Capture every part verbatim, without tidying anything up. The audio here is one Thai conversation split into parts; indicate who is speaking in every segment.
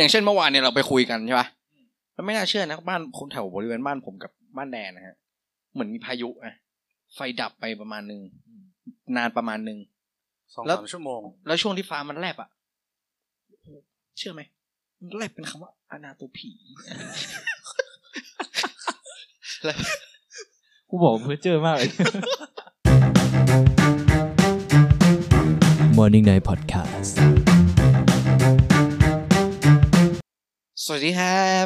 Speaker 1: อย่างเช่นเมื่อวานเนี่ยเราไปคุยกันใช่ป่ะแล้วไม่น่าเชื่อนะบ้านคนแถวบริเวณบ้านผมกับบ้านแดนนะฮะเหมือนมีพายุอ่ะไฟดับไปประมาณนึงนานประมาณนึง
Speaker 2: สองสามชั่วโมง
Speaker 1: แล้วช่วงที่ฟ้ามันแลบอ่ะเชื่อไหมมันแลบเป็นคำว่าอนาโตผีแล้ว
Speaker 3: กูบอกเพ้อเจ้อมากเลย
Speaker 4: Morning Night Podcast
Speaker 1: สวัสดีครับ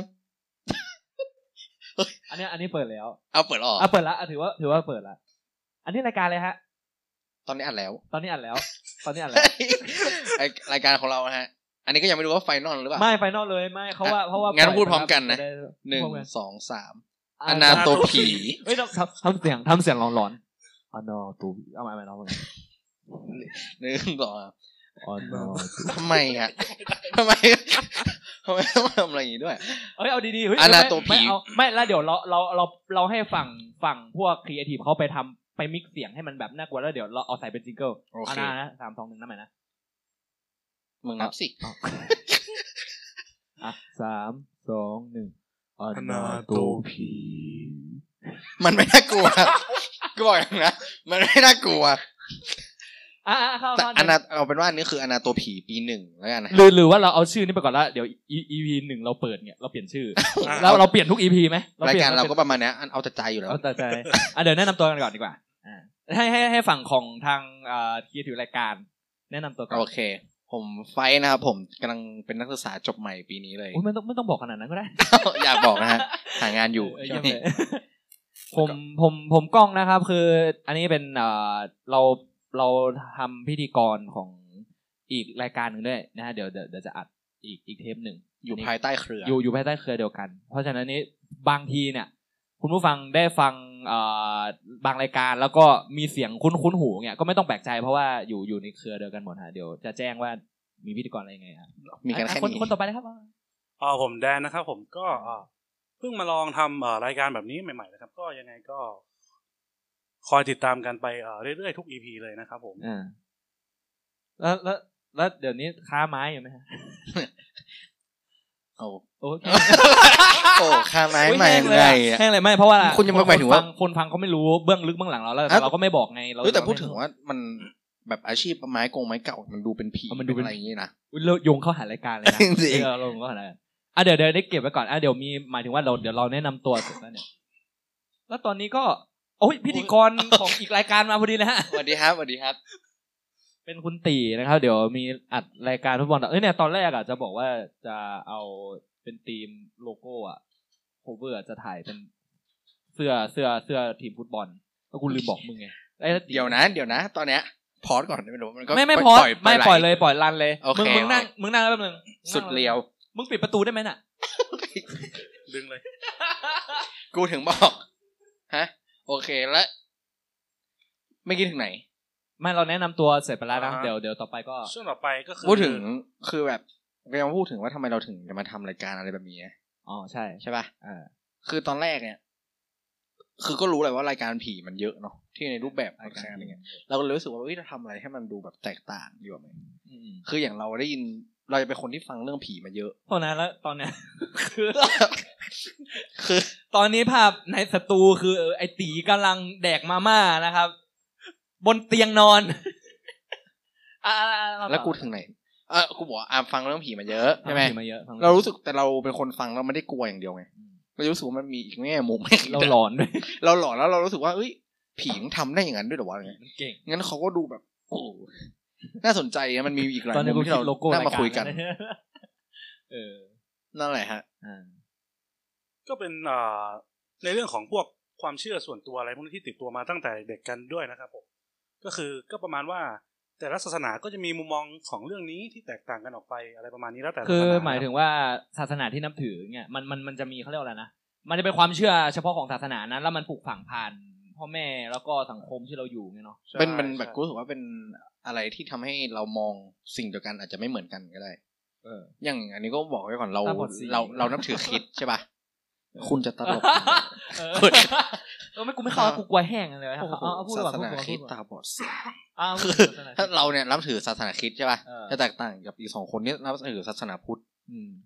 Speaker 3: อันนี้อันนี้เปิดแล้ว
Speaker 1: เอาเปิดออก
Speaker 3: เอาเปิดแล้วถือว่าถือว่าเปิดแล้วอันนี้รายการเลยฮะ
Speaker 1: ตอนนี้อัดแล้ว
Speaker 3: ตอนนี้อัดแล้วตอนนี้อัดแล้ว
Speaker 1: รายการของเราฮะอันนี้ก็ยังไม่รู้ว่าไฟนอลหรือเปล่า
Speaker 3: ไม่ไฟนอลเลยไม่เขาว่าเพราะว่า
Speaker 1: งั้นพูดพร้อมกันนะหนึ่งสองสามอนาโตผี
Speaker 3: เฮ้ยทำทำเสียงทำเสียงหลอนๆอนาโตผีเอาใหม่ใหม่เอาใหม่
Speaker 1: หนึ่งสองทำไมอ่ะทำไมทำไมต้องทำอะไรอย่างนี้ด้วย
Speaker 3: เฮ้ยเอาดีๆเฮ้ย
Speaker 1: อนาโตผี
Speaker 3: ไม่เอาไม่แล้วเดี๋ยวเราเราเราเราให้ฝั่งฝั่งพวกครีเอทีฟเขาไปทำไปมิกซ์เสียงให้มันแบบน่ากลัวแล้วเดี๋ยวเราเอาใส่เป็นจิงเกิลอานานะสามสองหนึ่งนั่นหมายนะ
Speaker 1: มึงนับสิ
Speaker 3: อ่ะสามสองหนึ่งอนาโตผี
Speaker 1: มันไม่น่ากลัวกูบอกอย่างนะมันไม่น่ากลัว
Speaker 3: อ่ะเข้าๆ
Speaker 1: อนาเอาเป็นว่านี่คืออนาโตผีปีหนึ่งแล้วกันนะ
Speaker 3: หรือหรือว่าเราเอาชื่อนี้ไปก่อนแล้วเดี๋ยว อี พี หนึ่งเราเปิดเนี่ยเราเปลี่ยนชื่อแล้วเราเปลี่ยนทุก อี พี มั้ย
Speaker 1: รายการเราก็ประมาณนี้เอาแต่ใจอยู่แล้ว
Speaker 3: เอาแต่ใจอ่ะเดี๋ยวแนะนำตัวกันก่อนดีกว่าอ่าให้ให้ให้ฝั่งของทางอ่าที่ถือรายการแนะนำตัวก่อน
Speaker 1: โอเคผมไฟนะครับผมกำลังเป็นนักศึกษาจบใหม่ปีนี้เลย
Speaker 3: อุ๊ยไม่ต้องไม่ต้องบอกขนาดนั้นก็ได้
Speaker 1: อยากบอกนะฮะหางานอยู่ช่วงนี้
Speaker 3: ผมผมผมกล้องนะครับคืออันนี้เป็นเอ่อเราเราทำพิธีกรของอีกรายการหนึ่งด้วยนะฮะเดี๋ยวเดี๋ยวจะอัดอีกอีกเทปหนึ่ง
Speaker 1: อยู่ภายใต้เครือ
Speaker 3: อยู่อยู่ภายใต้เครือเดียวกันเพราะฉะนั้นนี้บางทีเนี่ยคุณผู้ฟังได้ฟังเอ่อบางรายการแล้วก็มีเสียงคุ้นคุ้นหูเนี่ยก็ไม่ต้องแปลกใจเพราะว่าอยู่อยู่ในเครือเดียวกันหมดฮะเดี๋ยวจะแจ้งว่ามีพิธีกรอะไรยังไงครับ
Speaker 1: มีกันแค่นี้
Speaker 3: คนคนต่อไปนะครับ
Speaker 2: อ๋อผมแดนนะครับผมก็เพิ่งมาลองทำรายการแบบนี้ใหม่ๆนะครับก็ยังไงก็คอยติดตามกันไปเรื่อยๆทุก อี พี เลยนะครับผม
Speaker 3: อ่าแล้วแล้วแล้วเดี๋ยวนี้ค้าไม้อยู่ไหมฮะ
Speaker 1: โอ้โอ้โอ้ค้าไม้ใหม่ยังไง
Speaker 3: แห้งเลยไม่เพราะว่า
Speaker 1: คุณยังไม่หมายถึงว่า
Speaker 3: คนฟังเขาไม่รู้เบื้องลึกเบื้องหลังเราแล้วเราก็ไม่บอกไงเรา
Speaker 1: แต่พูดถึงว่ามันแบบอาชีพไม้กงไม้เก่ามันดูเป็นผีมันดูอะไรอย่างงี้นะ
Speaker 3: เราโยงเข้าหารายการเลยนะเราโยงเข้าหารายการอ่ะเดี๋ยวเดี๋ยวได้เก็บไว้ก่อนอ่ะเดี๋ยวมีหมายถึงว่าเราเดี๋ยวเราแนะนำตัวเสร็จแล้วเนี่ยแล้วตอนนี้ก็โอ้ยพิธีกรของอีกรายการมาพอดีเลยฮะ
Speaker 1: สวัสดีครับสวัสดีครับ
Speaker 3: เป็นคุณตีนะครับเดี๋ยวมีอัดรายการฟุตบอลเอ้ยเนี่ยตอนแรกอ่ะจะบอกว่าจะเอาเป็นทีมโลโก้อ่ะโคเวอร์จะถ่ายเป็นเสื้อเสื้อเสื้อทีมฟุตบอลแล้วกูลืมบอกมึงไง
Speaker 1: เดี๋ยวนะเดี๋ยวนะตอนเนี้ยพอดก่อนไม่รู้มันก็
Speaker 3: ไม่ไม่พอดไม่ปล่อยเลยปล่อยรันเลยมึงมึงนั่งมึงนั่งแป๊บนึง
Speaker 1: สุดเลียว
Speaker 3: มึงปิดประตูได้ไหมน่ะ
Speaker 2: ดึงเลย
Speaker 1: กูถึงบอกฮะโอเคแล้วไม่คิดถึงไหน
Speaker 3: ไม่เราแนะนำตัวเสร็จไปแล้วนะเดี๋ยวเดี๋ยวต่อไปก็
Speaker 2: ช่วงต่อไปก็คือ
Speaker 1: พูดถึงคือแบบเรายังพูดถึงว่าทำไมเราถึงจะมาทำรายการอะไรแบบนี้
Speaker 3: อ๋อใช่
Speaker 1: ใช่ป่ะอ่าคือตอนแรกเนี่ยคือก็รู้เลยว่ารายการผีมันเยอะเนาะที่ในรูปแบบรายการอะไรเงี้ยเราก็เลยรู้สึกว่าเฮ้ยเราทำอะไรให้มันดูแบบแตกต่างดีกว่าไหมคืออย่างเราได้ยินเราจะเป็นคนที่ฟังเรื่องผีมาเยอะ
Speaker 3: เพราะนั้นแล้วตอนเนี้ยคือคือตอนนี้ภาพในสตูคือไอ้ตีกำลังแดกมาม่านะครับบนเตียงนอน
Speaker 1: อ่าแล้วกูถึงไหนเออกูบอกอ่าฟังเรื่องผีมาเยอะใช่ไหมเรารู้สึกแต่เราเป็นคนฟังเราไม่ได้กลัวอย่างเดียวไงเรารู้สึกว่ามันมีอีกแง่มุม
Speaker 3: เราหลอนด้วย
Speaker 1: เราหลอนแล้วเรารู้สึกว่าเอ้ยผีมันทำได้อย่างนั้นด้วยหรอวะ
Speaker 3: มันเก่ง
Speaker 1: งั้นเขาก็ดูแบบโอ้น่าสนใจมันมีอีกหลายมุมที่เราน่ามาคุยกัน
Speaker 3: เออ
Speaker 1: นั่นแหละฮะ
Speaker 2: ก็เป็นอ่าในเรื่องของพวกความเชื่อส่วนตัวอะไรพวกนี้ที่ติดตัวมาตั้งแต่เด็กกันด้วยนะครับผมก็คือก็ประมาณว่าแต่ละศาสนาก็จะมีมุมมองของเรื่องนี้ที่แตกต่างกันออกไปอะไรประมาณนี้แล้วแต่
Speaker 3: คือหมายถึงว่าศาสนาที่นับถือเนี่ยมันมันมันจะมีเขาเรียกว่าอะไรนะมันจะเป็นความเชื่อเฉพาะของศาสนานั้นแล้วมันปลูกฝังผ่านพ่อแม่แล้วก็สังคมที่เราอยู่เนี่ยเนาะ
Speaker 1: เป็นมันแบบกูรู้สึกว่าเป็นอะไรที่ทำให้เรามองสิ่งเดียวกันอาจจะไม่เหมือนกันก็ได้เอออย่างอันนี้ก็บอกไว้ก่อนเราเราเรานับถือคริสต์ใช่ป่ะคุณจะตลก
Speaker 3: เออไม่กูไม่เข้ากูกลัวแห้งเลยครับเอาพูดก่อน
Speaker 1: ศาสนาคริสต์ตาบอดคือถ้าเราเนี่ยนับถือศาสนาคริสต์ใช่ป่ะจะแตกต่างกับอีกสองคนนี้นับถือศาสนาพุทธ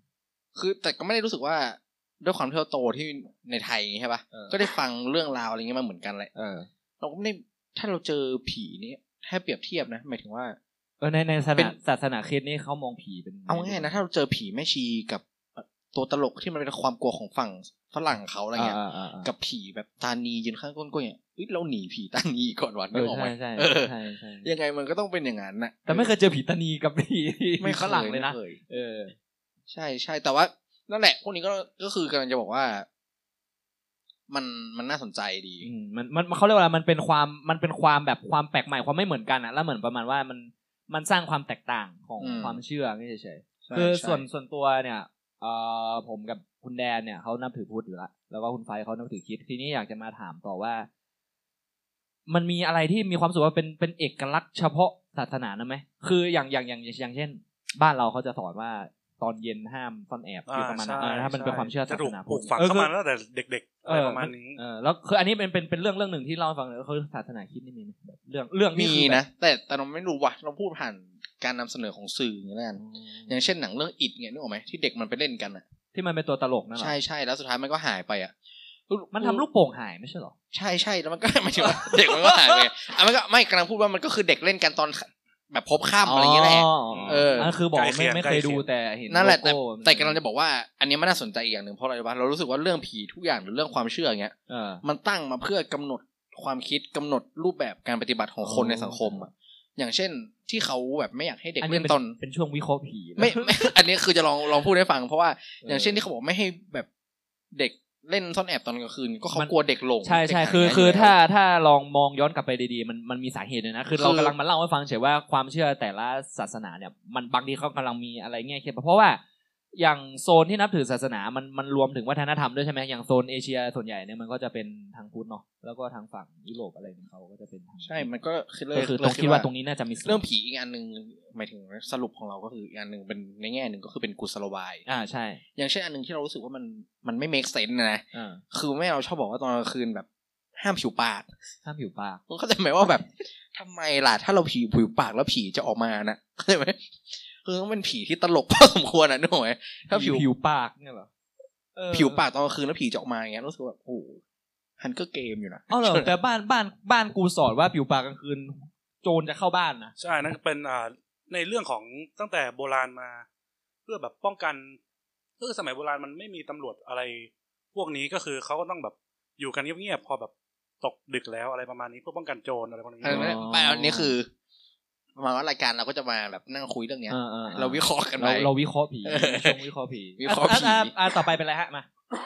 Speaker 1: คือแต่ก็ไม่ได้รู้สึกว่าด้วยความที่เราโตที่ในไทยใช่ป่ะก็ได้ฟังเรื่องราวอะไรเงี้ยมาเหมือนกันแหละเออเราก็ไม่ได้ถ้าเราเจอผีนี่ถ้าเปรียบเทียบนะหมายถึงว่า
Speaker 3: เออในในศาสนาศาสนาคริสต์นี่เขามองผีเป็น
Speaker 1: เอาง่ายๆนะถ้าเราเจอผีแม่ชีกับตัวตลกที่มันเป็นความกลัวของฝั่งฝรั่งเขาอะไรเงี้ยกับผีแบบตานียืนข้างก้นก้อยเนี่ยเฮ้ยเราหนีผีตานีก่อนวันนึกออกไหมใช่ใช่ใช่ยังไงมันก็ต้องเป็นอย่างนั้นน่ะ
Speaker 3: แต่ไม่เคยเจอผีตานีกับผีไม่ฝรั่งเลยนะเออ
Speaker 1: ใช่ใช่แต่ว่านั่นแหละพวกนี้ก็ก็คือกำลังจะบอกว่ามันมันน่าสนใจดี
Speaker 3: มันมันเขาเรียกว่าอะไรมันเป็นความมันเป็นความแบบความแปลกใหม่ความไม่เหมือนกันอ่ะแล้วเหมือนประมาณว่ามันมันสร้างความแตกต่างของความเชื่อไม่เฉยๆคือส่วนส่วนตัวเนี่ยเอ่อผมกับคุณแดนเนี่ยเขานับถือพุทธอยู่แล้วแล้วก็คุณไฟเขานับถือคริสต์ทีนี้อยากจะมาถามต่อว่ามันมีอะไรที่มีความรู้สึกว่าเป็นเป็นเอกลักษณ์เฉพาะศาสนานะไหมคืออย่างอย่างอย่างอย่างเช่นบ้านเราเขาจะสอนว่าตอนเย็นห้ามซ่อนแอบคือประมาณนั้นถ้ามันเป็นความเชื่อศาสนา
Speaker 2: ปลูกฝังเข้ามาตั้งแต่เด็กๆอะไรประมาณนี้
Speaker 3: เออแล้วคืออันนี้เป็นเป็นเป็นเรื่องเรื่องหนึ่งที่เล่าให้ฟังคือศาสนาคริสต์นี่มีแบบเรื่องเรื่อง
Speaker 1: มีนะแต่แต่เราไม่รู้ว่ะเราพูดผ่านการนำเสนอของสื่ออย่างนั้นอย่างเช่นหนังเรื่องอิทเนี่ยนึกออกไหมที่เด็กมันไปเล่นกันอ่ะ
Speaker 3: ที่มันเป็นตัวตลกนั่นแหละ
Speaker 1: ใช่ใช่แล้วสุดท้ายมันก็หายไปอ่ะ
Speaker 3: มันทำลูกโป่งหายไม่ใช่หรอ
Speaker 1: ใช่ใช่แล้วมันก็หมายถึงว่าเด็กมันก็หายไปอ่ะมันก็ไม่กำลังพูดว่ามันก็คือเด็กเล่นกันตอนแบบพบค่ำอะไรอย่างเงี้ยแหละเออ
Speaker 3: นั่นคือบอกไม่ไม่เคยดูแต่เห็น
Speaker 1: นั่นแหละแต่แต่กำลังจะบอกว่าอันนี้มันน่าสนใจอีกอย่างหนึ่งเพราะอะไรวะเรารู้สึกว่าเรื่องผีทุกอย่างหรือเรื่องความเชื่ออย่างเงี้ยมันตั้งมาเพื่อกำหนดความคิดกำหนดรูปแบบการปฏิบัติของคนในสังคมอ่ะอย่างเช่นที่เขาแบบไม่อยากให้เด็กเล่นตอน
Speaker 3: เป็นช่วงวิเคราะห์ผี
Speaker 1: ไม่อันนี้คือจะลองลองพูดให้ฟังเพราะว่าอย่างเช่นที่เขาบอกไม่ให้แบบเด็กเล่นซ่อนแอบตอนกลางคืนก็เขากลัวเด็กหลง
Speaker 3: ใช่ใช่คือคือถ้าถ้าลองมองย้อนกลับไปดีๆมันมันมีสาเหตุเลยนะคือเรากำลังมาเล่าให้ฟังเฉยว่าความเชื่อแต่ละศาสนาเนี่ยมันบางทีเขากำลังมีอะไรแง่คิดเพราะว่าอย่างโซนที่นับถือศาสนามันมันรวมถึงวัฒนธรรมด้วยใช่ไหมอย่างโซนเอเชียส่วนใหญ่เนี่ยมันก็จะเป็นทางพุทธเนาะแล้วก็ทางฝั่งยุโรปอะไรของเขาก็จะเป็นทาง
Speaker 1: ใช่มันก็
Speaker 3: คือเลยคือตรงคิดว่าตรงนี้น่าจะมี
Speaker 1: เรื่องผีอีกอันนึงหมายถึงสรุปของเราก็คืออีกอันนึงเป็นในแง่นึงก็คือเป็นกุศโลบาย
Speaker 3: อ่าใช่
Speaker 1: อย่างเช่นอันนึงที่เรารู้สึกว่ามันมันไม่ make sense นะคือแม่เราชอบบอกว่าตอนกลางคืนแบบห้ามผิวปาก
Speaker 3: ห้ามผิวปาก
Speaker 1: เข้าใจไหมว่าแบบทำไมล่ะถ้าเราผิวผิวปากแล้วผีจะออกมานะเข้าใจไหมคือต้องเป็นผีที่ตลกพอสมควรนะนึกออกไหมถ้าผิว
Speaker 3: ผิวปากเนี่ยเหรอ
Speaker 1: ผิวปากตอนกลางคืนแล้วผีจะออกมาอย่างเงี้ยรู้สึกแบบโอ้ฮันก็เกมอยู่นะ
Speaker 3: อ๋อเหรอแต่บ้านบ้านบ้านกูสอนว่าผิวปากกลางคืนโจรจะเข้าบ้านนะ
Speaker 2: ใช่นั่นเป็นอ่าในเรื่องของตั้งแต่โบราณมาเพื่อแบบป้องกันคือสมัยโบราณมันไม่มีตำรวจอะไรพวกนี้ก็คือเขาก็ต้องแบบอยู่กันเงียบๆพอแบบตกดึกแล้วอะไรประมาณนี้เพื่อป้องกันโจรอะไรประมาณนี้
Speaker 1: ไม่อันนี้คือประมาณว่ารายการเราก็จะมาแบบนั่งคุยเรื่องเนี้ยเราวิเคราะห์กันไป
Speaker 3: เราวิเคราะห์ผีช่วงวิเคราะห์ผี
Speaker 1: วิเคราะห์ผี
Speaker 3: อ่าต่อไปเป็นอะไรฮะมา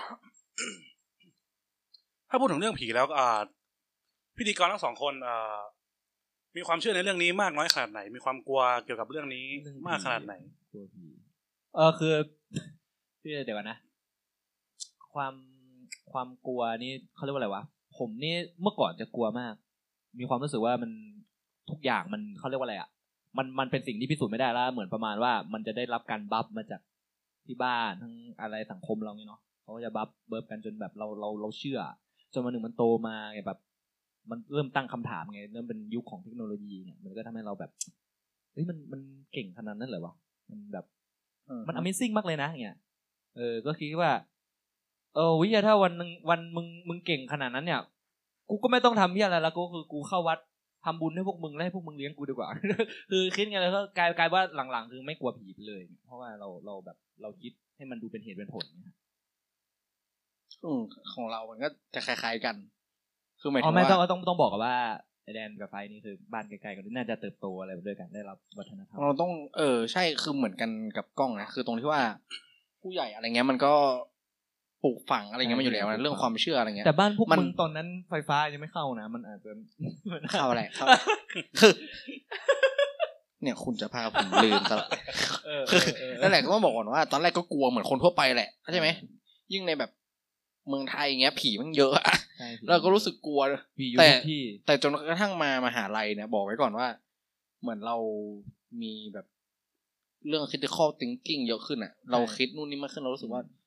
Speaker 2: ถ้าพูดถึงเรื่องผีแล้วอ่าพิธีกรทั้งสองคนอ่ามีความเชื่อในเรื่องนี้มากน้อยขนาดไหนมีความกลัวเกี่ยวกับเรื่องนี้มากขนาดไหน
Speaker 3: กลัวผีเออคือพี่เดี๋ยวนะความความกลัวนี่เขาเรียกว่าอะไรวะผมนี่เมื่อก่อนจะกลัวมากมีความรู้สึกว่ามันทุกอย่างมันเขาเรียกว่าอะไรอ่ะมันมันเป็นสิ่งที่พิสูจน์ไม่ได้แล้วเหมือนประมาณว่ามันจะได้รับการบัฟมาจากที่บ้านทั้งอะไรสังคมเราเนี่ยเนาะเขาจะบัฟเบิร์ฟกันจนแบบเราเราเราเชื่อจนวันหนึ่งมันโตมาไงแบบมันเริ่มตั้งคำถามไงเริ่มเป็นยุคของเทคโนโลยีเนี่ยมันก็ทำให้เราแบบเฮ้ยมันมันเก่งขนาดนั้นเหรอวะมันแบบมัน Amazing มากเลยนะเนี่ยเออก็คิดว่าเออวิทยาถ้าวันนึงวันมึงมึงเก่งขนาดนั้นเนี่ยกูก็ไม่ต้องทำเหี้ยอะไรแล้วก็คือกูเข้าวัดทำบุญให้พวกมึงแล้วให้พวกมึงเลี้ยงกูดีกว่า คือคิดไงแล้วก็กลายกลายว่าหลังๆคือไม่กลัวผีไปเลยเพราะว่าเราเราแบบเราคิดให้มันดูเป็นเหตุเป็นผลนะ
Speaker 1: อืมของเรามันก็จะคล้ายๆกันคือหมายถึ
Speaker 3: งว่าอ๋อ
Speaker 1: ไม่
Speaker 3: ต้องต้องต้องบอกกันว่าไอแดนกับไฟนี่คือบ้านใกล้ๆกันน่าจะเติบโตอะไรด้วยกันได้รับวัฒนธรรม
Speaker 1: เราต้องเออใช่คือเหมือนกันกับกล้องนะคือตรงที่ว่าผู้ใหญ่อะไรเงี้ยมันก็ปลูกฝังอะไรเงี้ยมาอยู่แล้วนะเรื่องความเชื่ออะไรเงี้ย
Speaker 3: แต่บ้านพวกมึงตอนนั้นไฟฟ้ายังไม่เข้านะมันอาจจะ
Speaker 1: เข้าอะไรเข้าคือเนี่ยคุณจะพาผมลืมตลอดนั่นแหละก็ต้องบอกก่อนว่าตอนแรกก็กลัวเหมือนคนทั่วไปแหละเข้าใจไหมยิ่งในแบบเมืองไทยอย่างเงี้ยผีมันเยอะอะเราก็รู้สึกกลัวแต่แต่จนกระทั่งมามหาลัยเนี่ยบอกไว้ก่อนว่าเหมือนเรามีแบบเรื่อง critical thinking เยอะขึ้นอ่ะเราคิดนู่นนี่มากขึ้นเรารู้สึกว่า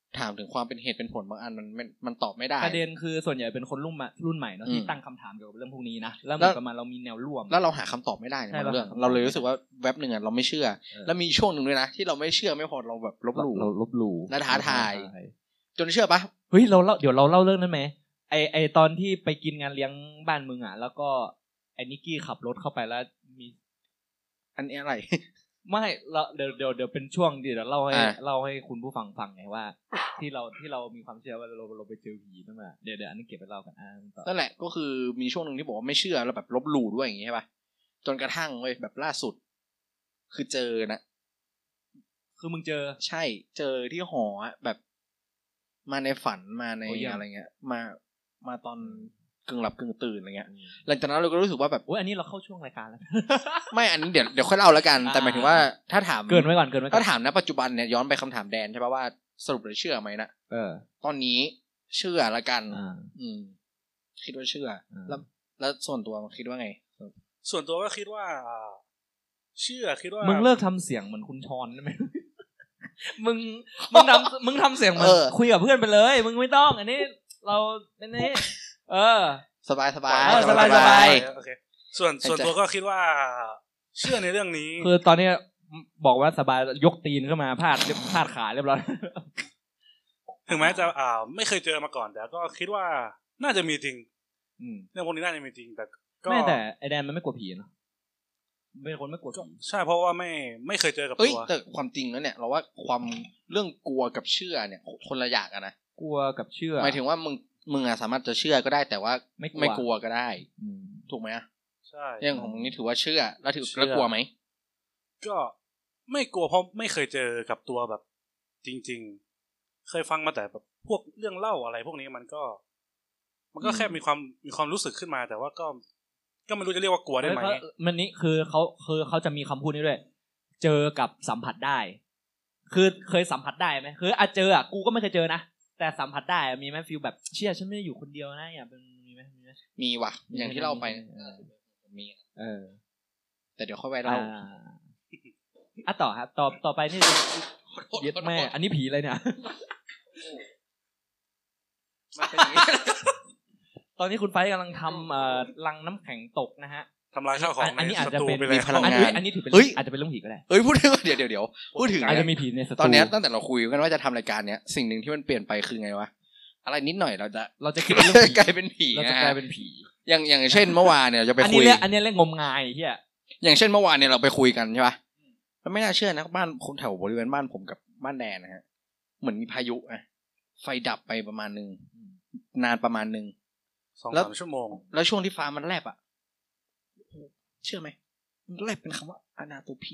Speaker 1: ถามถึงความเป็นเหตุเป็นผลบางอันมันมันมันตอบไม่ได้
Speaker 3: ประเด็นคือส่วนใหญ่เป็นคนรุ่นใหม่รุ่นใหม่เนาะที่ตั้งคำถามเกี่ยวกับเรื่องพวกนี้นะแล้วเหมือนกับมันเรามีแนวร่วม
Speaker 1: แล้วเราหาคำตอบไม่ได้ในบางเรื่องเราเลยรู้สึกว่าแว็บนึงอ่ะเราไม่เชื่อแล้วมีช่วงนึงด้วยนะที่เราไม่เชื่อไม่พอเราแบบลบหลู่
Speaker 3: เราลบหลู่
Speaker 1: และท้าทายจนเชื่อปะ
Speaker 3: เฮ้ยเราเล่าเดี๋ยวเราเล่าเรื่องนั้นไหมไอไอตอนที่ไปกินงานเลี้ยงบ้านมึงอ่ะแล้วก็ไอ้นิกกี้ขับรถเข้าไปแล้วมี
Speaker 1: อันนี้อะไร
Speaker 3: ไม่เราเดี๋ยวเดี๋ยวเดี๋ยวเป็นช่วงเดี๋ยวเล่าให้เล่าให้คุณผู้ฟังฟังไงว่าที่เราที่เรามีความเชื่อว่าเราเราไปเจอผีนั่นแหละเดี๋ยวเดี๋ยวอันนี้เก็บไปเล่ากันอ่า
Speaker 1: นั่นแหละก็คือมีช่วงนึงที่บอกว่าไม่เชื่อแล้วแบบลบหลู่ด้วยอย่างงี้ใช่ป่ะจนกระทั่งเว้ยแบบล่าสุดคือเจอนะ
Speaker 3: คือมึงเจอ
Speaker 1: ใช่เจอที่หอแบบมาในฝันมาในอะไรเงี้ยมามาตอนกึ่งหลับกึ่งตื่นอะไรเงี้ยหลังจากนั้นเราก็รู้สึกว่าแบบ
Speaker 3: โอ้ยอันนี้เราเข้าช่วงรายการแล้ว
Speaker 1: ไม่อันนี้เดี๋ยวเดี๋ยวค่อยเล่าแล้วกันแต่หมายถึงว่าถ้าถาม
Speaker 3: เกินไว้ก่อนเกินไว้ก่อน
Speaker 1: ถ้าถามณปัจจุบันเนี่ยย้อนไปคำถามแดนใช่ป่ะว่าสรุปเลยเชื่อไหมนะ
Speaker 3: เออ
Speaker 1: ตอนนี้เชื่อละกันอืมคิดว่าเชื่อแล้วแล้วส่วนตัวคิดว่าไง
Speaker 2: ส่วนตัวก็คิดว่าเชื่อคิดว่า
Speaker 3: มึงเลิกทำเสียงเหมือนคุณชอนได้ไหมมึงมึงทำมึงทำเสียงเหมือนคุยกับเพื่อนไปเลยมึงไม่ต้องอันนี้เราอันนี้เออ
Speaker 1: สบายสบาย
Speaker 3: สบายสบาย
Speaker 2: โอเคส่วนส่วนตัวก็คิดว่าเชื่อในเรื่องนี้
Speaker 3: คือตอนนี้บอกว่าสบายยกตีนขึ้นมาพาดพาดขาเรียบร้อย
Speaker 2: ถึงแม้จะอ่าไม่เคยเจอมาก่อนแต่ก็คิดว่าน่าจะมีจริงเรื่องพวกนี้น่าจะมีจริงแต่ก็
Speaker 3: ไม่แต่ไอแดนมันไม่กลัวผีเนาะเป็นคนไม่กลัวผี
Speaker 2: ใช่เพราะว่าไม่ไม่เคยเจอกับ
Speaker 1: ตัวแต่ความจริงแล้วเนี่ยเราว่าความเรื่องกลัวกับเชื่อเนี่ยคนละอย่างกันนะ
Speaker 3: กลัวกับเชื่อ
Speaker 1: หมายถึงว่ามึงมึงอะสามารถจะเชื่อก็ได้แต่ว่าไม่ไม่กลัวก็ได้ถูกไหม
Speaker 2: ใช่
Speaker 1: เรื่องของนี้ถือว่าเชื่อแล้วถือแล้วกลัวไหม
Speaker 2: ก็ไม่กลัวเพราะไม่เคยเจอกับตัวแบบจริงๆเคยฟังมาแต่แบบพวกเรื่องเล่าอะไรพวกนี้มันก็มันก็แค่มีความมีความรู้สึกขึ้นมาแต่ว่าก็ก็ไม่รู้จะเรียกว่ากลัวได้ไหม
Speaker 3: มันนี้คือเขาคือเขาจะมีคำพูดนี้ด้วยเจอกับสัมผัสได้คือเคยสัมผัสได้ไหมคืออาจเจออ่ะกูก็ไม่เคยเจอนะแต่สัมผัสได้มีไหมฟีลแบบเชื่อฉันไม่ได้อยู่คนเดียวนะอย่าเป็นมีไหมมีไหม
Speaker 1: มีว่ะอย่างที่เราไปมี
Speaker 3: เออ
Speaker 1: แต่เดี๋ยวค่อยไปเล่า
Speaker 3: อ่ะต่อครับต่อต่อไปนี่เย็ดแม่อันนี้ผีอะไรเนี่ยตอนนี้คุณไฟกำลังทำรังน้ำแข็งตกนะฮะ
Speaker 2: ทำลายข้าวของ
Speaker 3: อันนี้อาจจะเป็น
Speaker 1: มีพลังงาน
Speaker 3: อันนี้ถือเป็นอาจจะเป็นเรื่องผีก็ได้
Speaker 1: เอ้ยพูดถึงเดี๋ยวเดี๋ยวเดี๋ยวพูดถึง
Speaker 3: อาจจะมีผีในสตู
Speaker 1: ตอนนี้ตั้งแต่เราคุยกันว่าจะทำรายการเนี้ยสิ่งหนึ่งที่มันเปลี่ยนไปคือไงวะอะไรนิดหน่อยเราจะ
Speaker 3: เราจะคิดว่าเรื่องผี
Speaker 1: กลายเป็นผี
Speaker 3: เราจะกลายเป็นผี
Speaker 1: อย่างอย่างเช่นเมื่อวานเนี่ยจะไปคุย
Speaker 3: อันนี้เรื่องอันนี้เรื่องงมงายเหี้ย
Speaker 1: อย่างเช่นเมื่อวานเนี่ยเราไปคุยกันใช่ป่ะแล้วไม่น่าเชื่อนะบ้านผมแถวบริเวณบ้านผมกับบ้านแดนนะฮะเหมือนมีพายุอ่ะไฟดับไปประมาณนึงนานประมาณนึง
Speaker 2: สองสามชั่วโมง
Speaker 1: แล้วช่วงที่ฟ้ามันแลบอ่ะเชื่อไหมมันแลบเป็นคำว่าอนาโตผี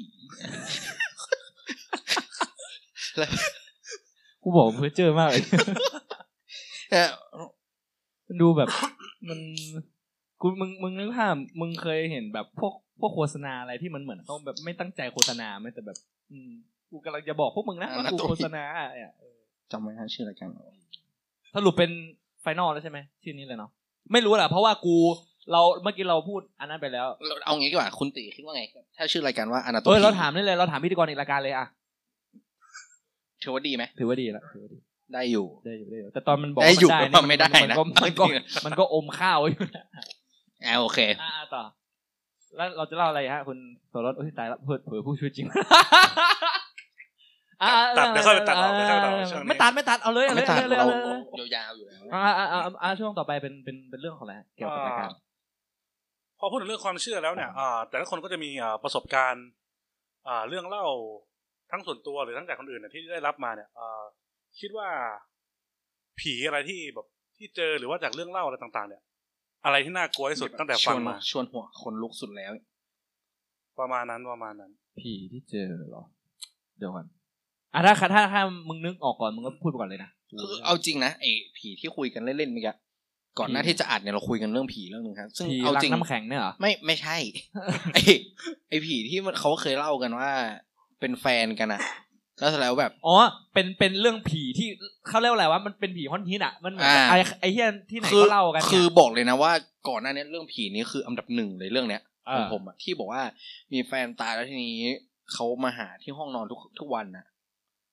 Speaker 3: แล้วกูบอกเพ้อเจ้อมากเลยมันดูแบบมันกูมึงมึงนึกภาพมึงเคยเห็นแบบพวกพวกโฆษณาอะไรที่มันเหมือนเขาแบบไม่ตั้งใจโฆษณาไม่แต่แบบอืมกูกำลังจะบอกพวกมึงนะว่ากูโฆษณาอ่ะ
Speaker 1: จำไว้นะชื่อรายการ
Speaker 3: สรุปเป็นไฟนอลแล้วใช่ไหมชื่อนี้เลยเนาะไม่รู้แหละเพราะว่ากูเราเมื่อกี้เราพูดอันนั้นไปแล้ว
Speaker 1: เอางี้ดีกว่าคุณตีคิดว่าไงถ้าชื่อรายการว่าอนาโต
Speaker 3: เออเราถามได้เลยเราถามพิธีกรอีกรายการเลยอ่ะ
Speaker 1: ถือว่าดีไหม
Speaker 3: ถือว่าดีแล้วถือว่าดี
Speaker 1: ได้อยู่
Speaker 3: ได้อยู่ได้อยู่แต่ตอนมันบอก
Speaker 1: ได้อยู่มันไม่ได้นะ
Speaker 3: มันก็มันก็อมข้าวอยู่นะ
Speaker 1: อ่าโอเค
Speaker 3: อ่าต่อแล้วเราจะเล่าอะไรฮะคุณโสรสโอ้ยตายแล้วเผื่อเผื่อผู้ช่วยจริง
Speaker 2: ตัดไม่ค่อยตัดออกไม่ค่อยตัด
Speaker 3: ไม่ตัดไม่ตัดเอาเลยเอาเลยเอาเลยเอาเลย
Speaker 1: ยาวๆอยู่แล้ว
Speaker 3: อ่าอ่าอ่าช่วงต่อไปเป็นเป็นเป็นเรื่องของอะไรเกี่ยวกับรายการ
Speaker 2: พอพูดถึงเรื่องความเชื่อแล้วเนี่ยอ่าแต่ละคนก็จะมีอ่าประสบการณ์อ่าเรื่องเล่าทั้งส่วนตัวหรือทั้งจากคนอื่นเนี่ยที่ได้รับมาเนี่ยอ่าคิดว่าผีอะไรที่แบบที่เจอหรือว่าจากเรื่องเล่าอะไรต่างๆเนี่ยอะไรที่น่ากลัวที่สุดตั้งแต่ฟังมา
Speaker 1: ชวนหัวคนลุกสุดแล้ว
Speaker 2: ประมาณนั้นประมาณนั้น
Speaker 3: ผีที่เจอเหรอเดี๋ยวก่อนอ่ะถ้าถ้าถ้ามึงนึกออกก่อนมึงก็พูดไปก่อนเลยนะ
Speaker 1: คือเอาจริงนะไอ้ผีที่คุยกันเล่นๆเมื่อกี้ก่อนหน้าที่จะอัดเนี่ยเราคุยกันเรื่องผีเรื่องนึงครับซึ่งเอาจริง
Speaker 3: น้ำแข็งเนี่ยเหรอ
Speaker 1: ไม่ไม่ใช่ไอ้ไอ้ผีที่เขาเคยเล่ากันว่าเป็นแฟนกันอะแล้วแล้วแบบ
Speaker 3: อ๋อเป็นเป็นเรื่องผีที่เขาเรียกว่าอะไรวะมันเป็นผีฮอตฮิตอ่ะมันเหมือนไอ้ไอ้เหี้ยที่ไหนก็เล่ากัน
Speaker 1: คือบอกเลยนะว่าก่อนหน้านี้เรื่องผีนี้คืออันดับหนึ่งเลยเรื่องเนี้ยของผมอะที่บอกว่ามีแฟนตายแล้วทีนี้เขามาหาที่ห้องนอนทุกทุกวันน่ะ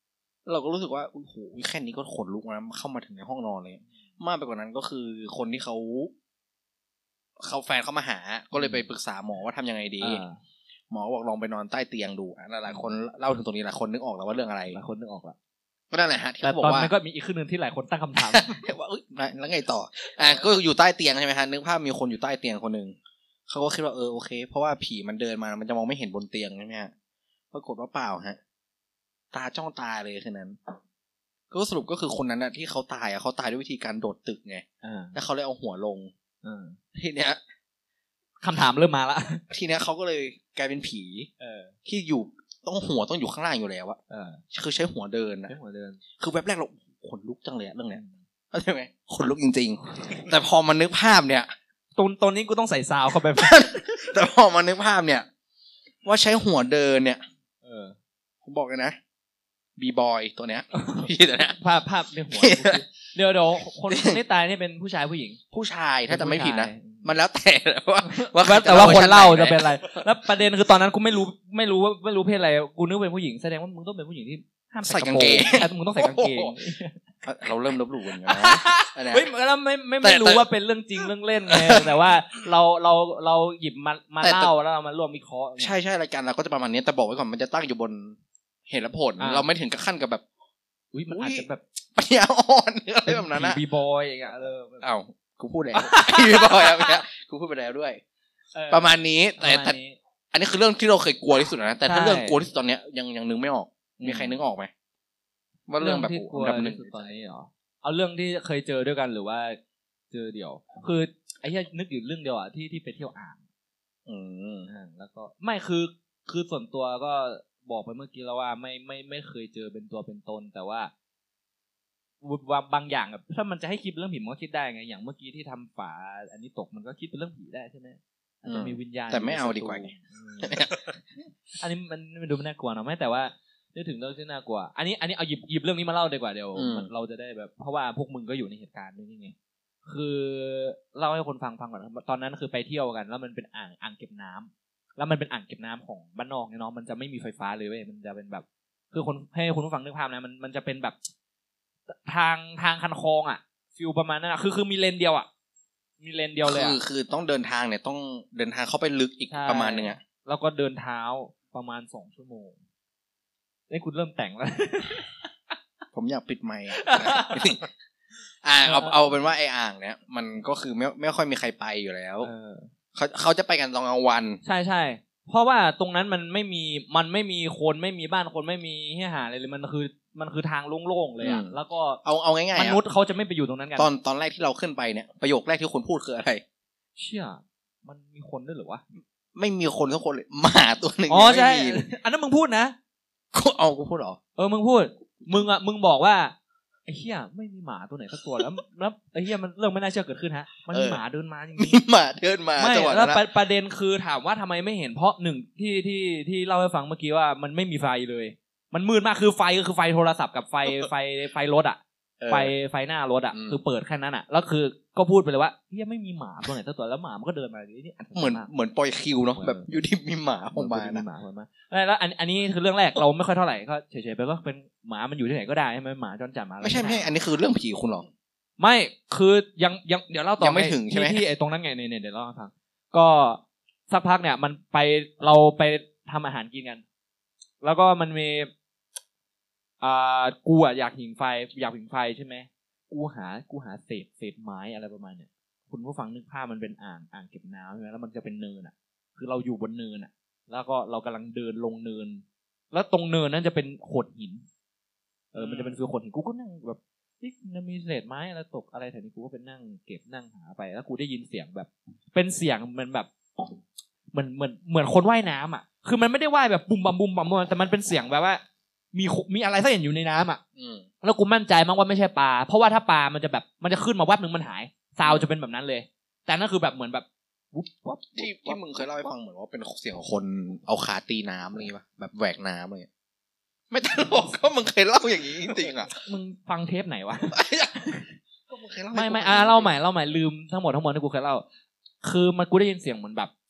Speaker 1: เราก็รู้สึกว่าโอ้โหแค่นี้ก็ขนลุกนะเข้ามาถึงในห้องนอนเลยมากไปกว่านั้นก็คือคนที่เขาเขาแฟนเขามาหาก็เลยไปปรึกษาหมอว่าทำยังไงดีหมอบอกลองไปนอนใต้เตียงดูหลายคนเล่าถึงตรงนี้หลายคนนึกออกแล้วว่าเรื่องอะไร
Speaker 3: หลายคนนึกออกแล้ว
Speaker 1: ก็นั่นแหละฮะที่
Speaker 3: เขา
Speaker 1: บอกว่าตอน
Speaker 3: นั้นก็มีอีกครึ่งนึงที่หลายคนตั้งคำถาม
Speaker 1: ว่าเอ้ยแล้วไงต่ออ่ะก็อยู่ใต้เตียงใช่ไหมฮะนึกภาพมีคนอยู่ใต้เตียงคนนึงเขาก็คิดว่าเออโอเคเพราะว่าผีมันเดินมามันจะมองไม่เห็นบนเตียงใช่ไหมฮะปรากฏว่าเปล่าฮะตาจ้องตาเลยคืนนั้นก็สรุปก็คือคนนั้นน่ะที่เขาตายอ่ะเขาตายด้วยวิธีการโดดตึกไงแล้วเขาเลยเอาหัวลงทีเนี้ย
Speaker 3: คำถามเริ่มมาละ
Speaker 1: ทีเนี้ยเขาก็เลยกลายเป็นผีที่อยู่ต้องหัวต้องอยู่ข้างล่างอยู่แล้วอะคือใช้หัวเดินนะ
Speaker 3: ใช้หัวเดิน
Speaker 1: คือแวบแรกเราขนลุกจังเลยเรื่องเนี้ยเข้าใจไหมขนลุกจริงๆแต่พอมานึกภาพเนี่ย
Speaker 3: ตรงตรงนี้กูต้องใส่ซาวเข้าไป
Speaker 1: แต่พอมานึกภาพเนี่ยว่าใช้หัวเดินเนี่ยเออผมบอกเลยนะบีบอยตัวเนี้ยพี่ตัวเนี้ย
Speaker 3: ภาพภาพในหัวเดี๋ยวเดี๋ยวคนที่ตายนี่เป็นผู้ชายผู้หญิง
Speaker 1: ผู้ชายถ้าจะไม่ผิดนะมันแล้วแต่ว่า
Speaker 3: ว่าแต่ว่าคนเล่าจะเป็นอะไรแล้วประเด็นคือตอนนั้นกูไม่รู้ไม่รู้ว่าไม่รู้เพศอะไรกูนึกเป็นผู้หญิงแสดงว่ามึงต้องเป็นผู้หญิงที่ห้ามใส่กางเกงมึงต้องใส่กางเกง
Speaker 1: เราเริ่มลบหลู่กันนะ
Speaker 3: เฮ้ยแล้วไม่ไม่ไม่รู้ว่าเป็นเรื่องจริงเรื่องเล่นไงแต่ว่าเราเราเราหยิบมามาเล่าแล้วเรามาร่วมวิเคราะห์
Speaker 1: ใช่ใช่รายการเราก็จะประมาณนี้แต่บอกไว้ก่อนมันจะตั้งอยู่บนเหตุและผลเราไม่ถึงกับขั้นกับแบบ
Speaker 3: อุ้ยมันอาจจะแบบ
Speaker 1: ปัญญาอ่อนอะไรแบบนั้นนะ
Speaker 3: บีบอยอย่างเงี้ยเออ
Speaker 1: อ้าวกูพูดแล้วบีบอยอะไรเงี้ยกูพูดไปแล้วด้วยประมาณนี้แต่แต่อันนี้คือเรื่องที่เราเคยกลัวที่สุดนะแต่ถ้าเรื่องกลัวที่สุดตอนเนี้ยยังยังนึกไม่ออกมีใครนึกออกไหมว่าเรื่องแบบ
Speaker 3: กลัวที่สุดตอนนี้เหรอเอาเรื่องที่เคยเจอด้วยกันหรือว่าเจอเดี่ยวคือไอ้เหี้ยนึกอยู่เรื่องเดียวอ่ะที่ที่ไปเที่ยวอ่างอืมแล้วก็ไม่คือคือส่วนตัวก็บอกไปเมื่อกี้แล้วว่าไม่ไม่ไม่เคยเจอเป็นตัวเป็นตนแต่ว่าว่าบางอย่างแบบถ้ามันจะให้คิดเรื่องผีมันก็คิดได้ไงอย่างเมื่อกี้ที่ทำฝาอันนี้ตกมันก็คิดเป็นเรื่องผีได้ใช่ไหมอาจจะมีวิญญาณ
Speaker 1: แต่ไม่เอาดีกว่า
Speaker 3: อันนี้มันมันดูน่ากลัวเนาะไม่แต่ว่านึกถึงเรื่องที่น่ากลัวอันนี้อันนี้เอาหยิบหยิบเรื่องนี้มาเล่าดีกว่าเดี๋ยวเราจะได้แบบเพราะว่าพวกมึงก็อยู่ในเหตุการณ์นี้ไงคือเล่าให้คนฟังฟังก่อนตอนนั้นคือไปเที่ยวกันแล้วมันเป็นอ่างอ่างเก็บน้ำแล้วมันเป็นอ่างเก็บน้ำของบ้านนอกเนี่ยเนาะมันจะไม่มีไฟฟ้าเลยเว้ยมันจะเป็นแบบคือคนให้คนผู้ฟังนึกภาพนะมันมันจะเป็นแบบทางทางคันคลองอ่ะฟิลประมาณนั้นอ่ะคือคือมีเลนเดียวอ่ะมีเลนเดียวเลย
Speaker 1: คือคือต้องเดินทางเนี่ยต้องเดินทางเข้าไปลึกอีกประมาณนึงอ่ะ
Speaker 3: แล้วก็เดินเท้าประมาณสองชั่วโมงนี่คุณเริ่มแต่งแล้ว
Speaker 1: ผมอยากปิดไมค์อ่าเอาเอาเป็นว่าไอ้อ่างเนี้ยมันก็คือไม่ไม่ค่อยมีใครไปอยู่แล้วเขาเขาจะไปกันตอนกลางวัน
Speaker 3: ใช่ใช่เพราะว่าตรงนั้นมันไม่มีมันไม่มีคนไม่มีบ้านคนไม่มีให้หาอะไรเลยมันคือมันคือทางโล่งๆเลยอ่ะแล้วก็
Speaker 1: เอาเอาง่าย
Speaker 3: ๆมนุษย์เขาจะไม่ไปอยู่ตรงนั้นกัน
Speaker 1: ตอนตอนแรกที่เราขึ้นไปเนี่ยประโยคแรกที่คุณพูดคืออะไร
Speaker 3: เชี่ยมันมีคนด้วยหรือวะ
Speaker 1: ไม่มีคนทุกคนเลยหมาตัวนึง
Speaker 3: อ๋อใช่อันนั้นมึงพูดนะ
Speaker 1: เอากูพูดหรอ
Speaker 3: เออมึงพูดมึงอ่ะมึงบอกว่าไอ้เหี้ยไม่มีหมาตัวไหนสักตัวแล้วแล้วไอ้เหี้ยมันเรื่องไม่น่าเชื่อเกิดขึ้นฮะมันมีหมาเดินมาจริงๆ
Speaker 1: มีหมาเดินมา
Speaker 3: ไม่แล้วประเด็นคือถามว่าทำไมไม่เห็นเพราะหนึ่งที่ที่ที่เล่าให้ฟังเมื่อกี้ว่ามันไม่มีไฟเลยมันมืดมากคือไฟก็คือไฟโทรศัพท์กับไฟไฟไฟรถอ่ะไฟไฟหน้ารถอ่ะคือเปิดแค่นั้นอ่ะแล้วคือก็พูดไปเลยว่าเหี้ยไม่มีหมาตัวไหนสักตัวแล้วหมามันก็เดินมานี่
Speaker 1: เหมือนเหมือนปล่อยคิวเนาะแบบอยู่ที่มีหมาออกมา
Speaker 3: นะหมาออกมาแล้วอันอันนี้คือเรื่องแรกเราไม่ค่อยเท่าไหร่ก็เฉยๆไปก็เป็นหมามันอยู่ที่ไหนก็ได้ใช่ไหมหมาจรจัดมา
Speaker 1: ไม่ใช่ไม่ใช่อันนี้คือเรื่องผีคุณหรอ
Speaker 3: ไม่คือยังยังเดี๋ยวเล่าต่อ
Speaker 1: ยังไม่ถึงใช่ไหม
Speaker 3: ที่ไอ้ตรงนั้นไงเนี่ยเดี๋ยวเล่าให้ฟังก็สักพักเนี่ยมันไปเราไปทำอาหารกินกันแล้วก็มันมีอ่ากูอ่ะอยากหิงไฟอยากหิงไฟใช่ไหมกูหากูหาเศษเศษไม้อะไรประมาณเนี่ยคุณผู้ฟังนึกภาพมันเป็นอ่างอ่างเก็บน้ำใช่ไหมแล้วมันจะเป็นเนินอ่ะคือเราอยู่บนเนินอ่ะแล้วก็เรากำลังเดินลงเนินแล้วตรงเนินนั้นจะเป็นโขดหินเออมันจะเป็นฟิลโขดหินกูก็นั่งแบบนี่มันมีเศษไม้อะไรตกอะไรแถวนี้กูก็ไปนั่งเก็บนั่งหาไปแล้วกูได้ยินเสียงแบบเป็นเสียงมันแบบเหมือนเหมือนเหมือนคนว่ายน้ำอ่ะคือมันไม่ได้ว่ายแบบบุ่มบั่มบุ่มบั่มแต่มันเป็นเสียงแบบว่ามีมีอะไรสักอย่างอยู่ในน้ำอ่ะแล้วกูมั่นใจมากว่าไม่ใช่ปลาเพราะว่าถ้าปลามันจะแบบมันจะขึ้นมาแวบนึงมันหายซาวจะเป็นแบบนั้นเลยแต่นั่นคือแบบเหมือนแบบ
Speaker 1: ที่ที่มึงเคยเล่าให้ฟังเหมือนว่าเป็นเสียงคนเอาขาตีน้ำอะไรป่ะแบบแหวกน้ำเลยไม่ตลกก็มึงเคยเล่าอย่างนี้จริงๆอ่ะ
Speaker 3: มึงฟังเทปไหนวะก็มึงเคยเล่าไม่ไม่อ่ะเล่าใหม่เล่าใหม่ลืมทั้งหมดทั้งมวลที่กูเคยเล่าคือมันกูได้ยินเสียงเหมือนแบบ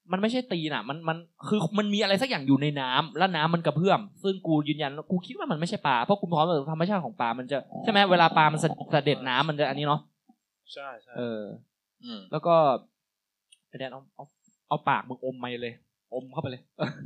Speaker 3: มันไม่ใช่ตีน่ะมันมันคือมันมีอะไรสักอย่างอยู่ในน้ำแล้วน้ำมันกระเพื่อมซึ่งกูยืนยันกูคิดว่ามันไม่ใช่ปลาเพราะกูมองว่าธรรมชาติของปลามันจะใช่ไหมเวลาปลามันเสด็จน้ำมันจะอันนี้เนาะ
Speaker 2: ใช่ใช่
Speaker 3: เออแล้วก็ไอ้แดนเอาเอาเอาปากมึงอมไมค์เลยอมเข้าไปเลย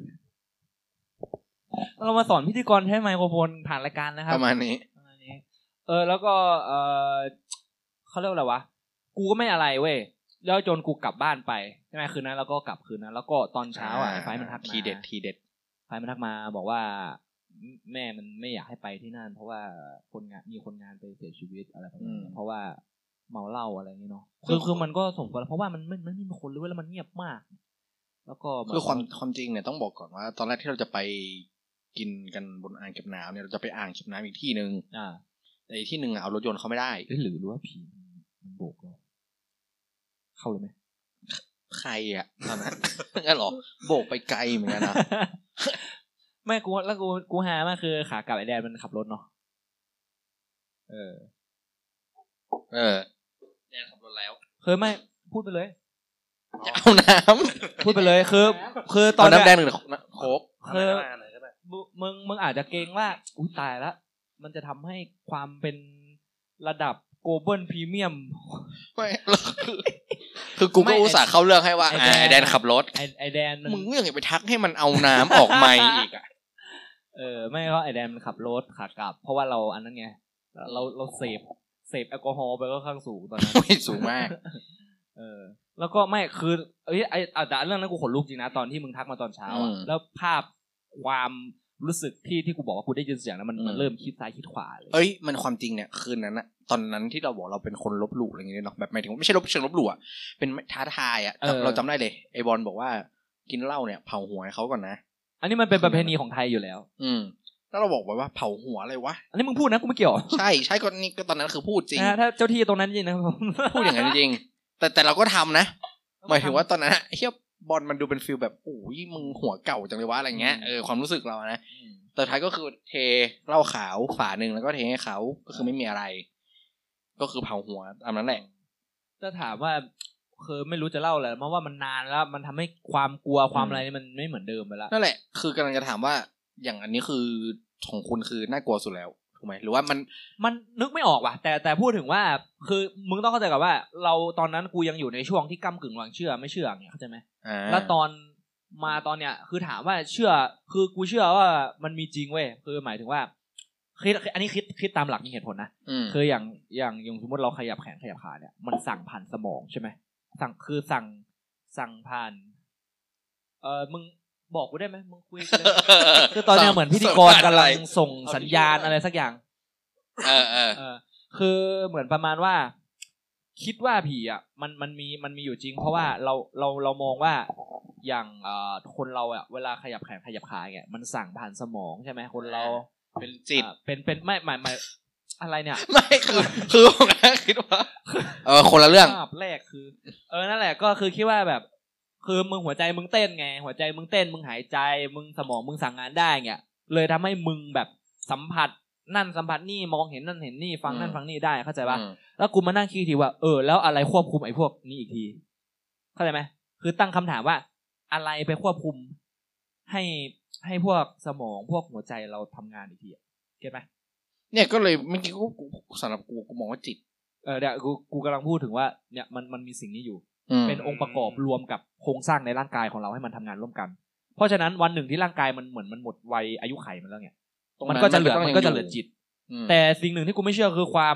Speaker 3: เรามาสอนพิธีกรใช้ไมโครโฟนผ่านรายการนะครับ
Speaker 1: ประมาณนี้
Speaker 3: ประมาณนี้เออแล้วก็เออเขาเรียกว่าอะไรวะกูก็ไม่อะไรเว้ยแล้วจนกูกลับบ้านไปใช่ไหมคืนนั้นแล้วก็กลับคืนนั้นแล้วก็ตอนเช้าอ่ะไฟมันทักมา
Speaker 1: ทีเด็ดทีเด็ด
Speaker 3: ไฟมันทักมาบอกว่าแม่มันไม่อยากให้ไปที่นั่นเพราะว่าคนงานมีคนงานไปเสียชีวิตอะไรประมาณนี้เพราะว่าเมาเหล้าอะไรอย่างเงี้ยเนาะคือคือมันก็สมควรเพราะว่ามันไม่ไม่มีคนเลยแล้วมันเงียบมากแล้วก็
Speaker 1: คือความความจริงเนี่ยต้องบอกก่อนว่าตอนแรกที่เราจะไปกินกันบนอ่างเก็บน้ำเนี่ยเราจะไปอ่างเก็บน้ำอีกที่นึง
Speaker 3: อ่า
Speaker 1: แต่อีกที่นึงเอารถยนต์เข้าไม่ได้
Speaker 3: หรือหรือว่าผีมันโบกเราเข้าเลยไหม
Speaker 1: ใครอ่ะตอนนั้นงั้นหรอโบกไปไกลเหมือนกันนะ
Speaker 3: ไม่กูแล้วกูกูหามากคือขากลับไอแดนมันขับรถเนาะเออ
Speaker 1: เออแดนขับรถแล้ว
Speaker 3: เคยไม่พูดไปเลย
Speaker 1: จะเอาน้
Speaker 3: ำพูดไปเลยคือคือตอน
Speaker 1: น้ำแดงหรือโค้ก
Speaker 3: คือมึงมึงอาจจะเกรงว่าอุ้ยตายแล้วมันจะทำให้ความเป็นระดับโกลบอลพรีเมียม
Speaker 1: ไม่คือคือกูก็อุตส่าห์เข้าเรื่องให้ว่าไอแดนขับรถ
Speaker 3: ไอแดน
Speaker 1: มึงเรื่องอย่าไปทักให้มันเอาน้ำออกไมค์อีกอ่ะ
Speaker 3: เออไม่ก็ไอแดนมันขับรถขากลับเพราะว่าเราอันนั้นไงเราเราเสพเสพแอลกอฮอล์ไปก็ข้างสูงตอนนั้น
Speaker 1: ไม่สูงมาก
Speaker 3: เออแล้วก็ไม่คือเอ้ยไอแต่เรื่องนั้นกูขนลุกจริงนะตอนที่มึงทักมาตอนเช้าอ่ะแล้วภาพความรู้สึกที่ที่กูบอกว่ากูได้ยินเสียงแล้วมันมันเริ่มคิดซ้ายคิดขวาเลย
Speaker 1: เอ้ยมันความจริงเนี่ยคืนนั้นอะตอนนั้นที่เราบอกเราเป็นคนลบหลู่อะไรอย่างเงี้ยเนาะแบบหมายถึงไม่ใช่ลบเชิงลบหลู่อะเป็นท้าทายอะเราจำได้เลยไอบอลบอกว่ากินเหล้าเนี่ยเผาหัวให้เขาก่อนนะ
Speaker 3: อันนี้มันเป็นประเพณีของไทยอยู่แล้ว
Speaker 1: อืมแล้วเราบอกไว้ว่าเผาหัวอะไรวะ
Speaker 3: อันนี้มึงพูดนะกูไม่เกี่ยว
Speaker 1: ใช่ใช่ก็นี่ก็ตอนนั้นคือพูดจริง
Speaker 3: ถ้าเจ้าที่ตรงนั้นจริงนะผม
Speaker 1: พูดอย่างนั้นจริงแต่แต่เราก็ทำนะหมายถึงว่าตอนนั้นเฮียบอลมันดูเป็นฟีลแบบโอ้ยมึงหัวเก่าจังเลยวะอะไรเงี้ยเออความรู้สึกเรานะแต่ท้ายก็คือเทเหล้าขาวฝาหนึ่งแล้วก็เทให้เขาก็คือไม่มีอะไรก็คือเผาหัวตามนั้นแหละ
Speaker 3: จะถามว่าคือไม่รู้จะเล่าอะไรเพราะว่ามันนานแล้วมันทำให้ความกลัวความอะไรนี่มันไม่เหมือนเดิมไปแล้ว
Speaker 1: นั่นแหละคือกำลังจะถามว่าอย่างอันนี้คือของคุณคือน่ากลัวสุดแล้วถูกไหมหรือว่ามัน
Speaker 3: มันนึกไม่ออกว่ะแต่แต่พูดถึงว่าคือมึงต้องเข้าใจกับว่าเราตอนนั้นกูยังอยู่ในช่วงที่ก้ำกึ่งระหว่างเชื่อไม่เชื่ออย่างเงี้ยเข้าใจไหมแล้วตอนมาตอนเนี้ยคือถามว่าเชื่อคือกูเชื่อว่ามันมีจริงเว้ยคือหมายถึงว่าคิดอันนี้คิดคิดตามหลักมีเหตุผลนะคืออย่างอย่างอย่างสมมติเราขยับแขนขยับขาเนี่ยมันสั่งผ่านสมองใช่ไหมสั่งคือสั่งสั่งผ่านเออมึงบอกกูได้ไหมมึงคุยกันเลยคือตอนนี้เหมือนพิธีกรกำลังส่งสัญญาณอะไรสักอย่าง
Speaker 1: เออเออ
Speaker 3: เออคือเหมือนประมาณว่าคิดว่าผีอ่ะมันมันมีมันมีอยู่จริงเพราะว่าเราเราเรามองว่าอย่างเอ่อคนเราอ่ะเวลาขยับแขนขยับขาเนี่ยมันสั่งผ่านสมองใช่ไหมคนเรา
Speaker 1: เป็นจิต
Speaker 3: เป็นเป็นไม่ไม่ไม่อะไรเนี่ย
Speaker 1: ไม่คือคือผมคิดว่าเออคนละเรื่อง
Speaker 3: ภาพแรกคือเออนั่นแหละก็คือคิดว่าแบบคือมึงหัวใจมึงเต้นไงหัวใจมึงเต้นมึงหายใจมึงสมองมึงสั่งงานได้เงี้ยเลยทำให้มึงแบบสัมผัสนั่นสัมผัสนี่มองเห็นนั่นเห็นนี่ฟังนั่นฟังนี่ได้เข้าใจป่ะแล้วกูมานั่งคิดทีว่าเออแล้วอะไรควบคุมไอ้พวกนี้อีกทีเข้าใจไหมคือตั้งคำถามว่าอะไรไปควบคุมให้ให้พวกสมองพวกหัวใจเราทำงานอีกทีเก็ทไหม
Speaker 1: เนี่ยก็เลยเมื่อกี้กูสำหรับกูกูมองว่าจิต
Speaker 3: เออเดี๋ยวกูกูกำลังพูดถึงว่าเนี่ยมันมันมีสิ่งนี้อยู่เป็นองค์ประกอบรวมกับโครงสร้างในร่างกายของเราให้มันทำงานร่วมกันเพราะฉะนั้นวันหนึ่งที่ร่างกายมันเหมือนมันหมดวัยอายุไขมันแล้วเนี่ยมันก็จะเหลือมันก็จะเหลือจิตแต่สิ่งหนึ่งที่กูไม่เชื่อคือความ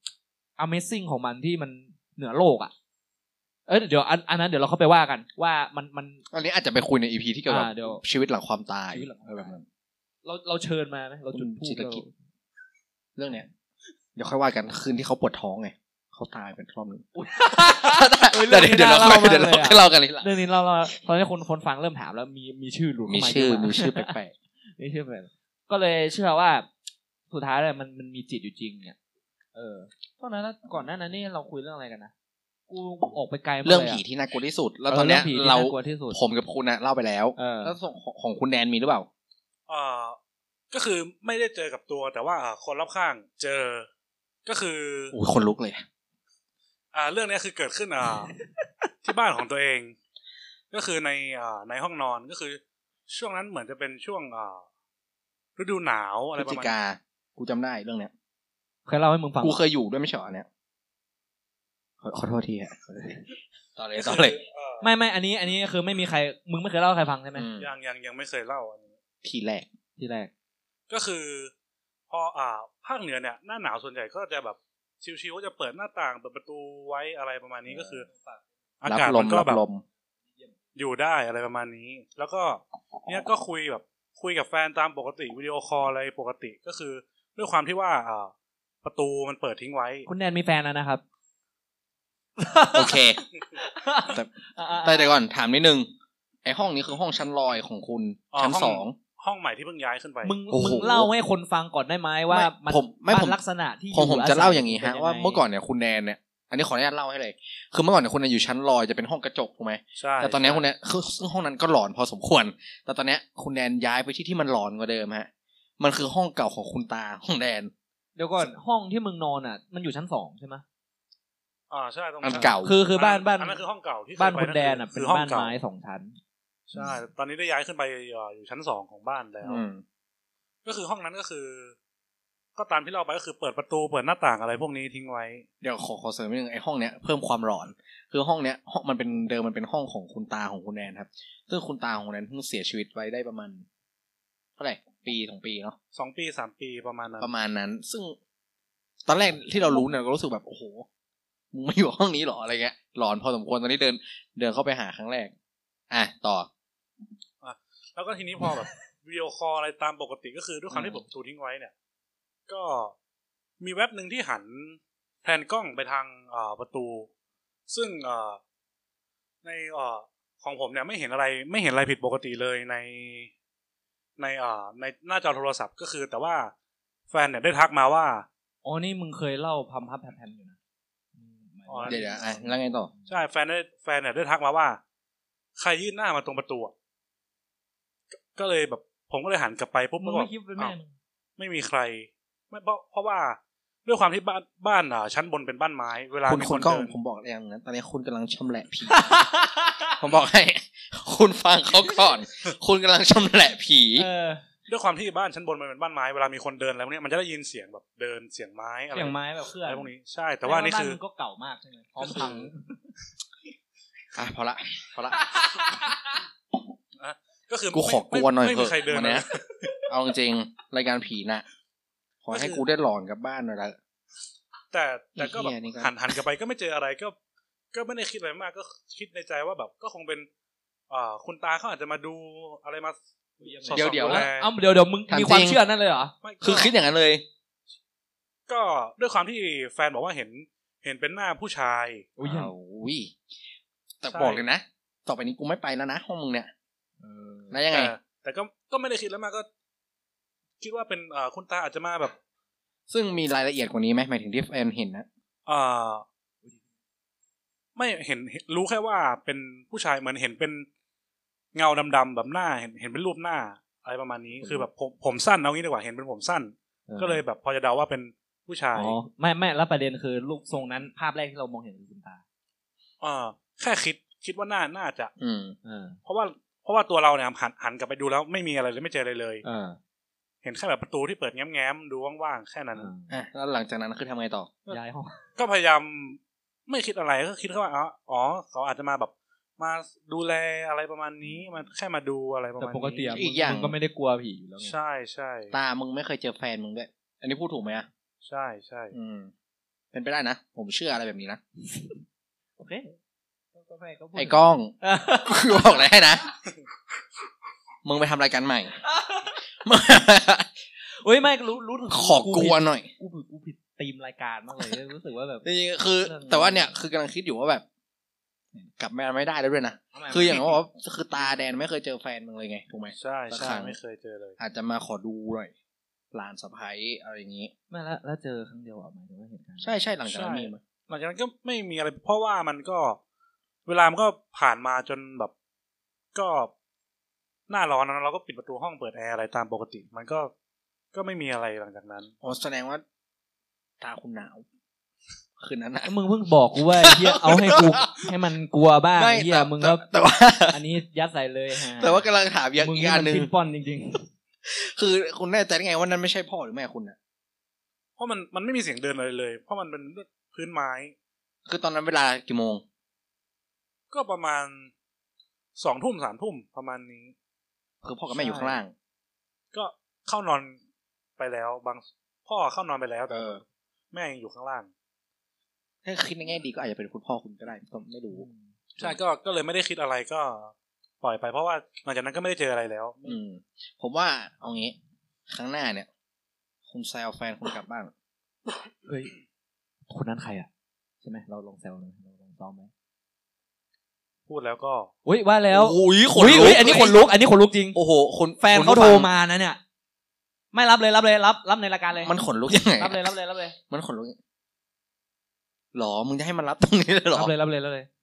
Speaker 3: Amazing ของมันที่มันเหนือโลกอ่ะเอ้ยเดี๋ยวอันอันนั้นเดี๋ยวเราเข้าไปว่ากันว่ามันมัน
Speaker 1: อันนี้อาจจะไปคุยใน อี พี ที่เกี่ยวกับชีวิตหลังความตาย
Speaker 3: แบบนั้นเราเราเชิญมาไหมเราจุดพูด
Speaker 1: เรื่องเนี้ยเดี๋ยวค่อยว่ากันคืนที่เขาปวดท้องไงเขาตายเป็นรอบนึงเดี๋ยวเดี๋ยวเราเดี๋ยวเราเล่ากันเลย
Speaker 3: เรื่องนี้เราเราตอนนี้คนคนฟังเริ่มถามแล้วมีมีชื่อหลุด
Speaker 1: มีชื่อมีชื่อแปลก
Speaker 3: ๆมีชื่อแปลกก็เลยเชื่อว่าสุดท้ายเลยมันมันมีจิตอยู่จริงเนี่ยเออตอนนั้นก่อนหน้านั้นนี่เราคุยเรื่องอะไรกันนะกูออกไปไกลมาก
Speaker 1: เรื่องผีที่น่ากลัวที่สุดแล้วตอนนี้เราผมกับคุณนะเล่าไปแล้วแล้วของคุณแดนมีหรือเปล่า
Speaker 2: อ่าก็คือไม่ได้เจอกับตัวแต่ว่าคนรอบข้างเจอก็คือ
Speaker 1: โอ้ยคนลุกเลย
Speaker 2: อ่าเรื่องนี้คือเกิดขึ้นอ่าที่บ้านของตัวเองก็คือในอ่าในห้องนอนก็คือช่วงนั้นเหมือนจะเป็นช่วงอ่าฤดูหนาวอะไรประมาณนี้
Speaker 1: กูจำได้เรื่องเนี้ย
Speaker 3: เคยเล่าให้มึงฟัง
Speaker 1: กูเคยอยู่ด้วยไม่ใช่เหรอเนี่ยขอโทษทีฮะต่อเลยต่อเลย
Speaker 3: ไม่ไม่อันนี้อันนี้คือไม่มีใครมึงไม่เคยเล่าให้ใครฟังใช่ไหม
Speaker 2: ยังยังยังไม่เคยเล่าอันนี้
Speaker 1: ทีแรก
Speaker 3: ทีแรก
Speaker 2: ก็คือพออ่าภาคเหนือเนี่ยหน้าหนาวส่วนใหญ่ก็จะแบบชิวๆก็จะเปิดหน้าต่างเปิดประตูไว้อะไรประมาณนี้ก็คืออากาศมันก็แบบอยู่ได้อะไรประมาณนี้แล้วก็เนี่ยก็คุยแบบคุยกับแฟนตามปกติวิดีโอคอลอะไรปกติก็คือด้วยความที่ว่าอ่าประตูมันเปิดทิ้งไว้
Speaker 3: คุณแนนมีแฟนแล้วนะครับ
Speaker 1: โอเคแต่แต่เดี๋ยวก่อนถามนิดนึงไอห้องนี้คือห้องชั้นลอยของคุณชั้นสอง
Speaker 2: ห้องใหม่ที่เพิ่งย้ายขึ้นไป
Speaker 3: มึงมึงเล่าให้คนฟังก่อนได้ไหมว่ามันบ้านลักษณะที่
Speaker 1: ผมผมจะเล่าอย่างนี้ฮะว่าเมื่อก่อนเนี่ยคุณแนนเนี่ยอันนี้ขออนุญาตเล่าให้เลยคือเมื่อก่อนเนี่ยคุณแนนอยู่ชั้นลอยจะเป็นห้องกระจกถูกไหม
Speaker 2: ใช่
Speaker 1: แต่ตอนนี้คุณแนนคือซึ่งห้องนั้นก็หลอนพอสมควรแต่ตอนนี้คุณแนนย้ายไปที่ที่มันหลอนกว่าเดิมฮะมันคือห้องเก่าของคุณตาห้องแดน
Speaker 3: เดี๋ยวก่อนห้องที่มึงนอนอ่ะมันอยู่ชั้นสองใช่ไหม
Speaker 2: อ่าใช่ตรง
Speaker 1: นั้นเก่า
Speaker 3: คือคือบ้านบ้าน
Speaker 2: อันนั้นคือห้องเก่าที่
Speaker 3: บ้านคุณแดนอ่ะเป็นบ้านไม้สองชั้น
Speaker 2: ใช่ตอนนี้ได้ย้ายขึ้นไปอยู่ชั้นสองของบ้านแล้วก็คือห้องนั้นก็คือก็ตามที่เราไปก็คือเปิดประตูเปิดหน้าต่างอะไรพวกนี้ทิ้งไว้
Speaker 1: เดี๋ยวขอขอเสริมนิดนึงไอ้ห้องเนี้ยเพิ่มความหลอนคือห้องเนี้ยห้องมันเป็นเดิมมันเป็นห้องของคุณตาของคุณแนนครับซึ่งคุณตาของคุณแนนเพิ่งเสียชีวิตไว้ได้ประมาณเท่าไหร่ปีสองปีเนาะ
Speaker 2: สองปีสามปีประมาณนั้น
Speaker 1: ประมาณนั้นซึ่งตอนแรกที่เรารู้เนี่ยเราก็รู้สึกแบบโอ้โหมึงไม่อยู่ห้องนี้หรออะไรเงี้ยหลอนพอสมควรตอนนี้เดินเดินเข้าไปหาครั้งแรกอ่ะต่อ
Speaker 2: อ่ะแล้วก็ทีนี้พอแบบวิดีโอคอลอะไรตามปกติก็คือด้วยความที่ผมประตูทิ้งไว้เนี่ยก็มีเว็บหนึ่งที่หันแผนกล้องไปทางอ่าประตูซึ่งอ่าในอ่าของผมเนี่ยไม่เห็นอะไรไม่เห็นอะไรผิดปกติเลยในในอ่าในหน้าจอโทรศัพท์ก็คือแต่ว่าแฟนเนี่ยได้ทักมาว่า
Speaker 3: อ๋อนี่มึงเคยเล่าพัมพับแพมอยู่นะ
Speaker 1: เดี๋ยวๆอ่ะแล้วไงต่อ
Speaker 2: ใช่แฟนได้แฟนเนี่ยได้ทักมาว่าใครยื่นหน้ามาตรงประตูก็เลยแบบผมก็เลยหันกลับไปปุ๊บ
Speaker 3: มึงไม่คิดเป็นแม่มึง
Speaker 2: ไม่มีใครไม่เพราะเพราะว่าด้วยความที่บ้านบ้านอ่ะชั้นบนเป็นบ้านไม้เวลามีคนเดิน
Speaker 1: ผมบอกอย่างนั้นตอนนี้คุณกำลังชำแหละผี ผมบอกให้คุณฟังเขาก่อนคุณกำลังชำแหละผี
Speaker 2: ด้วยความที่บ้านชั้นบนมันเป็นบ้านไม้เวลามีคนเดินแล้วเนี่ยมันจะได้ยินเสียงแบบเดินเสียงไม้อะไร
Speaker 3: เสียงไม้แบบเคลื่อน
Speaker 2: อะไรพวกนี้ใช่แต่ว่านี่คือ
Speaker 3: ก็เก่ามากใช่ไหมพร้อมพัง
Speaker 1: อ่ะพอละพอละ
Speaker 2: ก็คือ
Speaker 1: กูขอกวนหน่อยเถอะวันนี้เอาจริงรายการผีน่ะขอให้กูได้หลอนกับบ้านหน่อยละ
Speaker 2: แต่แต่ก็แบบหันหันกลับไปก็ไม่เจออะไรก็ก็ไม่ได้คิดอะไรมากก็คิดในใจว่าแบบก็คงเป็นอ่าคุณตาเขาอาจจะมาดูอะไรมา
Speaker 1: เดี๋ยวเดี๋ยว
Speaker 3: เอ้าเดี๋ยวเดี๋ยวมึงมีความเชื่อนั่นเลยเหรอ
Speaker 1: คือคิดอย่างนั้นเลย
Speaker 2: ก็ด้วยความที่แฟนบอกว่าเห็นเห็นเป็นหน้าผู้ชาย
Speaker 1: อุ้ยแต่บอกเลยนะต่อไปนี้กูไม่ไปแล้วนะห้องมึงเนี่ยแล้วยังไง
Speaker 2: แต่ก็ก็ไม่ได้คิดแล้วมากก็คิดว่าเป็นอ่าคุณตาอาจจะมาแบบ
Speaker 1: ซึ่งมีรายละเอียดกว่านี้ไหมหมายถึงที่แฟนเห็นนะ
Speaker 2: อ่าไม่เห็นรู้แค่ว่าเป็นผู้ชายเหมือนเห็นเป็นเงาดำๆแบบหน้าเห็นเห็นเป็นรูปหน้าอะไรประมาณนี้คือแบบผมผมสั้นเอางี้ดีกว่าเห็นเป็นผมสั้นก็เลยแบบพอจะเดาว่าเป็นผู้ชาย
Speaker 3: อ๋อไม่ไม่แล้วประเด็นคือรูปทรงนั้นภาพแรกที่เรามองเห็นคือคุณตา
Speaker 2: อ่าแค่คิดคิดว่าน่าน่าจะ
Speaker 1: อืม
Speaker 2: เพราะว่าเพราะว่าตัวเราเนี่ยหันหันกลับไปดูแล้วไม่มีอะไรเลยไม่เจออะไรเลย
Speaker 3: อ่า
Speaker 2: เห็นแค่แบบประตูที่เปิดแง้มๆดูว่างๆแค่นั้น
Speaker 1: อ่ะแล้วหลังจากนั้นคือทำไงต่อ
Speaker 3: ย้ายห้อง
Speaker 2: ก็พยายามไม่คิดอะไรก็คิดแค่ว่าอ๋อเขาอาจจะมาแบบมาดูแลอะไรประมาณนี้มาแค่มาดูอะไรประมาณนี้
Speaker 3: แต่ปกติอีกอย่างมึงก็ไม่ได้กลัวผีอยู่แล้วไง
Speaker 2: ใช่ใช่
Speaker 1: ตามึงไม่เคยเจอแฟนมึงด้วยอันนี้พูดถูกไหมอ่ะ
Speaker 2: ใช่ใช่
Speaker 1: อืมเป็นไปได้นะผมเชื่ออะไรแบบนี้นะ
Speaker 3: โอเค
Speaker 1: ไอ้กล้องกูบอกเลยให้นะมึงไปทำรายการใหม่
Speaker 3: เฮ้ยไม่รู้รู้ถึง
Speaker 1: ขอกลัวหน่อย
Speaker 3: กูผิดกูผิดธีมรายการมากเลยรู้สึกว่าแบบ
Speaker 1: จริงๆคือแต่ว่าเนี่ยคือกำลังคิดอยู่ว่าแบบกลับมาไม่ได้แล้วด้วยนะคืออย่างว่าคือตาแดนไม่เคยเจอแฟนมึงเลยไงถูกไหม
Speaker 2: ใช่ใช่ไม่เคยเจอเลย
Speaker 1: อาจจะมาขอดูหน่อยหลานสะใภ้อะไรอย่างนี้
Speaker 3: ไม่แล้วแล้วเจอครั้งเดียวอ่ะหมายถึงว่าเหตุการณ์
Speaker 1: ใช่ใช่หลังจากนั้นมีมั้ย
Speaker 2: หลังจากนั้นก็ไม่มีอะไรเพราะว่ามันก็เวลามันก็ผ่านมาจนแบบก็หน้าร้อนนะเราก็ปิดประตูห้องเปิดแอร์อะไรตามปกติมันก็ก็ไม่มีอะไรหลังจากนั้น
Speaker 1: อ๋อแสดงว่าตาคุณหนาวคืนนั้นนะ
Speaker 3: มึงเพิ่งบอกกูว่าเฮียเอาให้กูให้มันกลัวบ้างเฮียมึงก็
Speaker 1: แต่ว่า
Speaker 3: อันนี้ยัดใส่เลยฮะ
Speaker 1: แต่ว่ากำลังถามอย่างอีกอันนึง
Speaker 3: มึงป้อนจริง
Speaker 1: ๆคือคุณแน่ใจได้ไงว่านั้นไม่ใช่พ่อหรือแม่คุณน่ะ
Speaker 2: เพราะมันมันไม่มีเสียงเดินอะไรเลยเพราะมันเป็นพื้นไม้
Speaker 1: คือตอนนั้นเวลากี่โมง
Speaker 2: ก็ประมาณสองทุ่มสามทุ่มประมาณนี้
Speaker 1: คือพ่อกับแม่อยู่ข้างล่าง
Speaker 2: ก็เข้านอนไปแล้วบางพ่อเข้านอนไปแล้วแต่แม่ยังอยู่ข้างล่าง
Speaker 1: ถ้าคิดในแง่ดีก็อาจจะเป็นคุณพ่อคุณก็ได้ก็ไม่รู้
Speaker 2: ใช่ก็ก็เลยไม่ได้คิดอะไรก็ปล่อยไปเพราะว่าหลังจากนั้นก็ไม่ได้เจออะไรแล้ว
Speaker 1: อืมผมว่าเอางี้ครั้งหน้าเนี่ยคุณแซวแฟนคุณกลับบ้าน
Speaker 3: เฮ้ยคนนั้นใครอ่ะใช่ไหมเราลองแซวเลยเราลองซ้อมไหม
Speaker 2: พูดแล้วก็
Speaker 3: อุ้ยว่าแล้ว
Speaker 1: อุ้ยขน
Speaker 3: ลุกอันนี้ขนลุกอันนี้ขนลุกจริง
Speaker 1: โอ้โหคน
Speaker 3: แฟนเขาโทรมานะเนี่ยไม่รับเลยรับเลยรับรับในรายการเลย
Speaker 1: มันขนลุกยังไง
Speaker 3: รับเลยรับเลยรับเลย
Speaker 1: มันขนลุกหรอมึงจะให้มันรับตรงนี้เลยหรอ
Speaker 3: รับเลยรับเลยรับเลย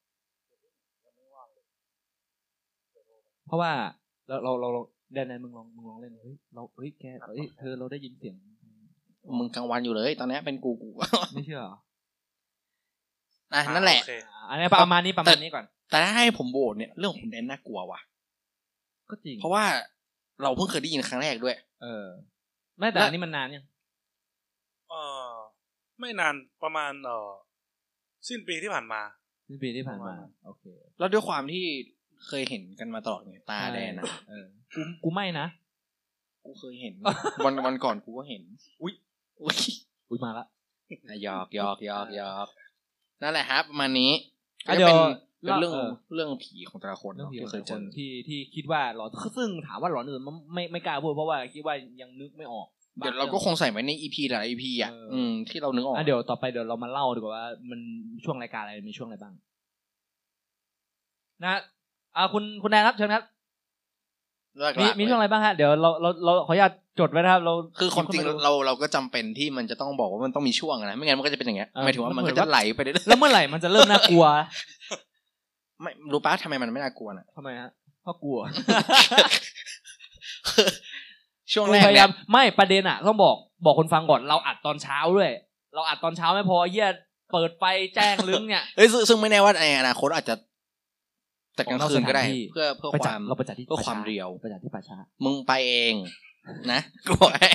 Speaker 3: เพราะว่าเราเราเราแดนๆมึงลองมึงลองเล่นเฮ้ยเราเฮ้ยแกเฮ้ยเธอเราได้ยินเสียง
Speaker 1: มึงกลางวันอยู่เลยตอนนี้เป็นกูกู
Speaker 3: ไม่เชื่อ
Speaker 1: อ่ะนั่นแหละ
Speaker 3: อันนี้ประมาณนี้ประมาณนี้ก่อน
Speaker 1: แต่ถ้าให้ผมโหวตเนี่ยเรื่องของแดนน่ากลัวว่ะ
Speaker 3: ก็จริง
Speaker 1: เพราะว่าเราเพิ่งเคยได้ยินครั้งแรกด้วย
Speaker 3: เออไม่แต่อันนี้มันนานยัง
Speaker 2: เออไม่นานประมาณเออสิ้นปีที่ผ่านมา
Speaker 3: สิ้นปีที่ผ่านมาโอเค
Speaker 1: แล้วด้วยความที่เคยเห็นกันมาตลอดไงตาแดนนะ
Speaker 3: เออกูกูไม่นะ
Speaker 1: กูเคยเห็นวันวันก่อนกูก็เห็น
Speaker 3: อุ้ย
Speaker 1: อุ้ย
Speaker 3: อุ้ยมาละ
Speaker 1: หยอกหยอกหยอกหยอกนั่นแหละครับประมาณนี้ก็เป็นเป็นเรื่องเรื่องผีของแต่ละคน
Speaker 3: ที่เคยเจอที่ที่คิดว่าหลอนซึ่งถามว่าหลอนอื่นมันไม่ไม่กล้าพูดเพราะว่าคิดว่ายังนึกไม่ออก
Speaker 1: เดี๋ยวเราก็คงใส่ไว้ใน อี พี หลาย อี พี อ่ะอืมที่เรานึกออก
Speaker 3: เดี๋ยวต่อไปเดี๋ยวเรามาเล่าดีกว่าว่ามันช่วงรายการอะไรมีช่วงอะไรบ้างนะอ่าคุณคุณแดนครับเชิญครับมีมีช่วงอะไรบ้างฮะเดี๋ยวเราเราเราขออนุญาตจดไว้นะครับเรา
Speaker 1: คือความจริงเราเราก็จำเป็นที่มันจะต้องบอกว่ามันต้องมีช่วงนะไม่งั้นมันก็จะเป็นอย่างเงี้ยหมายถึงว่ามันก็จะไหลไปเรื่อยๆ
Speaker 3: แล้วเมื่อไหร่มันจะเริ่มน่ากลัว
Speaker 1: ไม่รู้ป่ะทำไมมันไม่น่ากลัวน่ะ
Speaker 3: ทำไมฮะเพราะกลัว
Speaker 1: ช่วงแรกเนี่ย
Speaker 3: ไม่ประเด็นอ่ะต้องบอกบอกคนฟังก่อนเราอัดตอนเช้าด้วยเราอัดตอนเช้าไม่พอเหี้ยเปิดไฟแจ้งลึงเนี่ย
Speaker 1: เอ้ยซึ่งไม่แน่ว่าในอนาคตอาจจะแต่กลางคืนก็ได้เพื่อเพื่อความ
Speaker 3: เราประจัดที่
Speaker 1: เพื่อความเรียว
Speaker 3: ประจัดที่ป่าช้า
Speaker 1: มึงไปเองนะกูบอกให้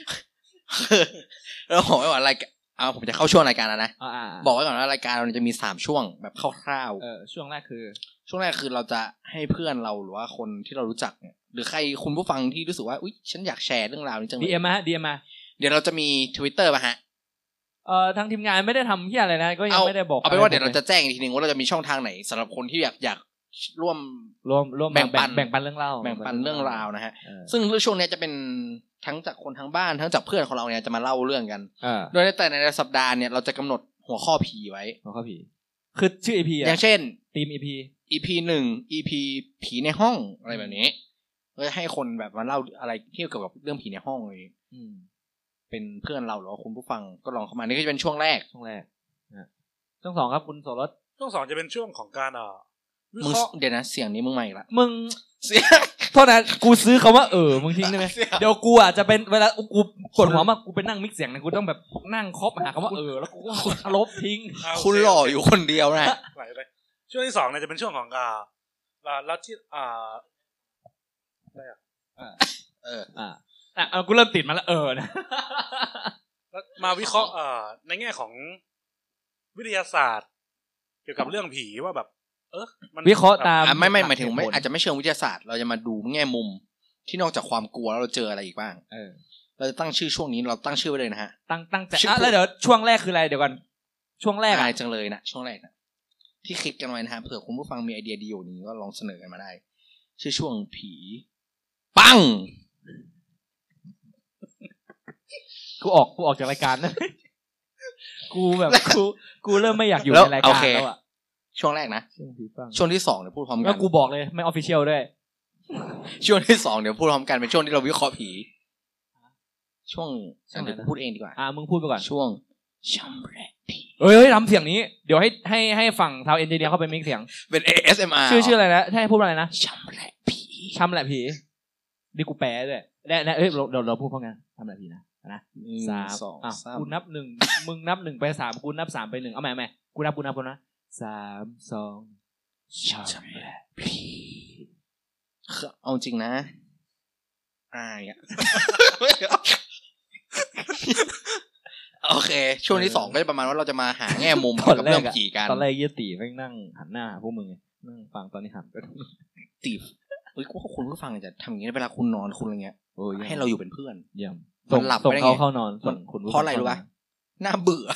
Speaker 1: แล้วบอกไว้ว่ารายการเอาผมจะเข้าช่วงรายการแล้วนะบอกไว้ก่อนว่ารายการเราจะมีสามช่วงแบบคร่าว
Speaker 3: ๆเออช่วงแรกคือ
Speaker 1: ช่วงแรกคือเราจะให้เพื่อนเราหรือว่าคนที่เรารู้จักเนี่ยหรือใครคุณผู้ฟังที่รู้สึกว่าอุ๊ยฉันอยากแชร์เรื่องราวนี้จังเลย
Speaker 3: ดี เอ็ม มา ดี เอ็ม มา
Speaker 1: เดี๋ยวเราจะมี Twitter ป่ะฮะ
Speaker 3: เอ่อทางทีมงานไม่ได้ทำเหี้ยอะไรนะก็ยังไม่ได้บอก
Speaker 1: เอาเป็นว่าเดี๋ยวเราจะแจ้งอีกทีนึงว่าเราจะมีช่องทางไหนสำหรับคนที่อยากอยากร่วม
Speaker 3: ร่วมร่วม
Speaker 1: แบ่งปัน
Speaker 3: แบ่งปันเรื่องราว
Speaker 1: แบ่งปันเรื่องราวนะฮะซึ่งช่วงนี้จะเป็นทั้งจากคนทั้งบ้านทั้งจากเพื่อนของเราเนี่ยจะมาเล่าเรื่องกันโดยในแต่ในสัปดาห์เนี่ยเราจะกำหนดหัวข้อผีไว้
Speaker 3: หัวข้อผีคือชื่อ อี พี อ่ะ
Speaker 1: อย่างเช่น
Speaker 3: ทีม อี พี
Speaker 1: อี พี หนึ่ง อี พี ผีในห้องอะไรแบบนี้เพื่อให้คนแบบมาเล่าอะไรเกี่ยวกับเรื่องผีในห้องเลยเป็นเพื่อนเราหรือว่าคุณผู้ฟังก็ลองเข้ามานี่ก็จะเป็นช่วงแรก
Speaker 3: ช่วงแรกช่วงสองครับคุณโสรส
Speaker 2: ช่วงสองจะเป็นช่วงของการเอ่อ
Speaker 1: มึงเดี๋ยวนะเสียงนี้มึงใหม่ละ
Speaker 3: มึงเสียงโทษนะกูซื้อคำว่าเออมึงทิ้งได้ไหมเดี๋ยวกูอ่ะจะเป็นเวลากูปวดหัวมากกูไปนั่งมิกเสียงนะกูต้องแบบนั่งคอปหาคำว่าเออแล้วกูก็ลบทิ้ง
Speaker 1: คุณหล่ออยู่คนเดียวนะ
Speaker 2: ไหลไปช่วงที่สองเนี่ยจะเป็นช่วงของอ่าอ่าแล้วที่อ่าอะไรอ่ะ
Speaker 1: เออ
Speaker 3: อ่าอ่ะกูเริ่มติดมาแล้วเออนะ
Speaker 2: มาวิเคราะห์อ่าในแง่ของวิทยาศาสตร์เกี่ยวกับเรื่องผีว่าแบบเออมัน
Speaker 3: วิเคราะห์ตาม
Speaker 1: ไม่ไม่หมายถึงไม่อาจจะไม่เชิงวิทยาศาสตร์เราจะมาดูแง่มุมที่นอกจากความกลัวแล้วเราเจออะไรอีกบ้าง
Speaker 3: เออ
Speaker 1: เราจะตั้งชื่อช่วงนี้เราตั้งชื่อไว้เลยนะฮะ
Speaker 3: ตั้งตั้งแต่อ่ะแล้วเดี๋ยวช่วงแรกคืออะไรเดี๋ยวก่อนช่วงแรก
Speaker 1: อะไรจังเลยนะช่วงแรกนะที่คิดกันไว้นะฮะเผื่อคุณผู้ฟังมีไอเดียดีอยู่นี้ก็ลองเสนอกันมาได้ชื่อช่วงผีปัง
Speaker 3: กูออกกูออกจากรายการนะกูแบบกูกูเริ่มไม่อยากอยู่ในรายการแล้วอ่ะ
Speaker 1: ช่วงแรกนะช่วงที่สองเดี๋ยวพูดพร้อมกัน
Speaker 3: แล้วกูบอกเลยไม่ออฟฟิเชียลด้วย
Speaker 1: ช่วงที่สองเดี๋ยวพูดพร้อมกันเป็นช่วงที่เราวิเคราะห์ผีช่วงเดี๋ยวพูดเองดีกว่า
Speaker 3: อ่ามึงพูดไปก่อน
Speaker 1: ช่วงชัมแรกผี
Speaker 3: เฮ้ยทำเสียงนี้เดี๋ยวให้ให้ให้ฝั่งชาวเอนจิเนียร์เข้าไปมิกเสียง
Speaker 1: เป็น เอ เอส เอ็ม อาร์
Speaker 3: ชื่อชื่ออะไรนะให้พูดอะไรนะ
Speaker 1: ชัมแรกผี
Speaker 3: ชัมแรกผีดิกูแปลด้วยแน่ๆเอ้ยเราเราพูดพร้อมกันชัมแรกผีนะนะสามอ่ะกูนับหนึ่งมึงนับหนึ่งไปสามกูนับสามไปหนึ่งเอาใหม่ใหม่กูนับกูนับกูนะสามสองชอบแบบผี
Speaker 1: เอาจริงนะอ่าอย่าง โอเคช่วงที่สองก็จะประมาณว่าเราจะมาหาแง่มุมกับเรื่องผีกัน
Speaker 3: ตอนแรกยี่ตีแม่งนั่งหันหน้าพวกมึงนั่งฟังตอนนี้หันไป
Speaker 1: ตีเฮ้ยกูว่าคุณผู้ฟังจะทำอย่างนี้เวลาคุณนอนคุณอะไรเงี้ยให้เราอยู่เป็นเพื่อน
Speaker 3: เยี่ยม
Speaker 1: ส่งหลับ
Speaker 3: ไปเขาเข้านอนส่งคุณ
Speaker 1: เพราะอะไรรู้ป่ะน่าเบื่อ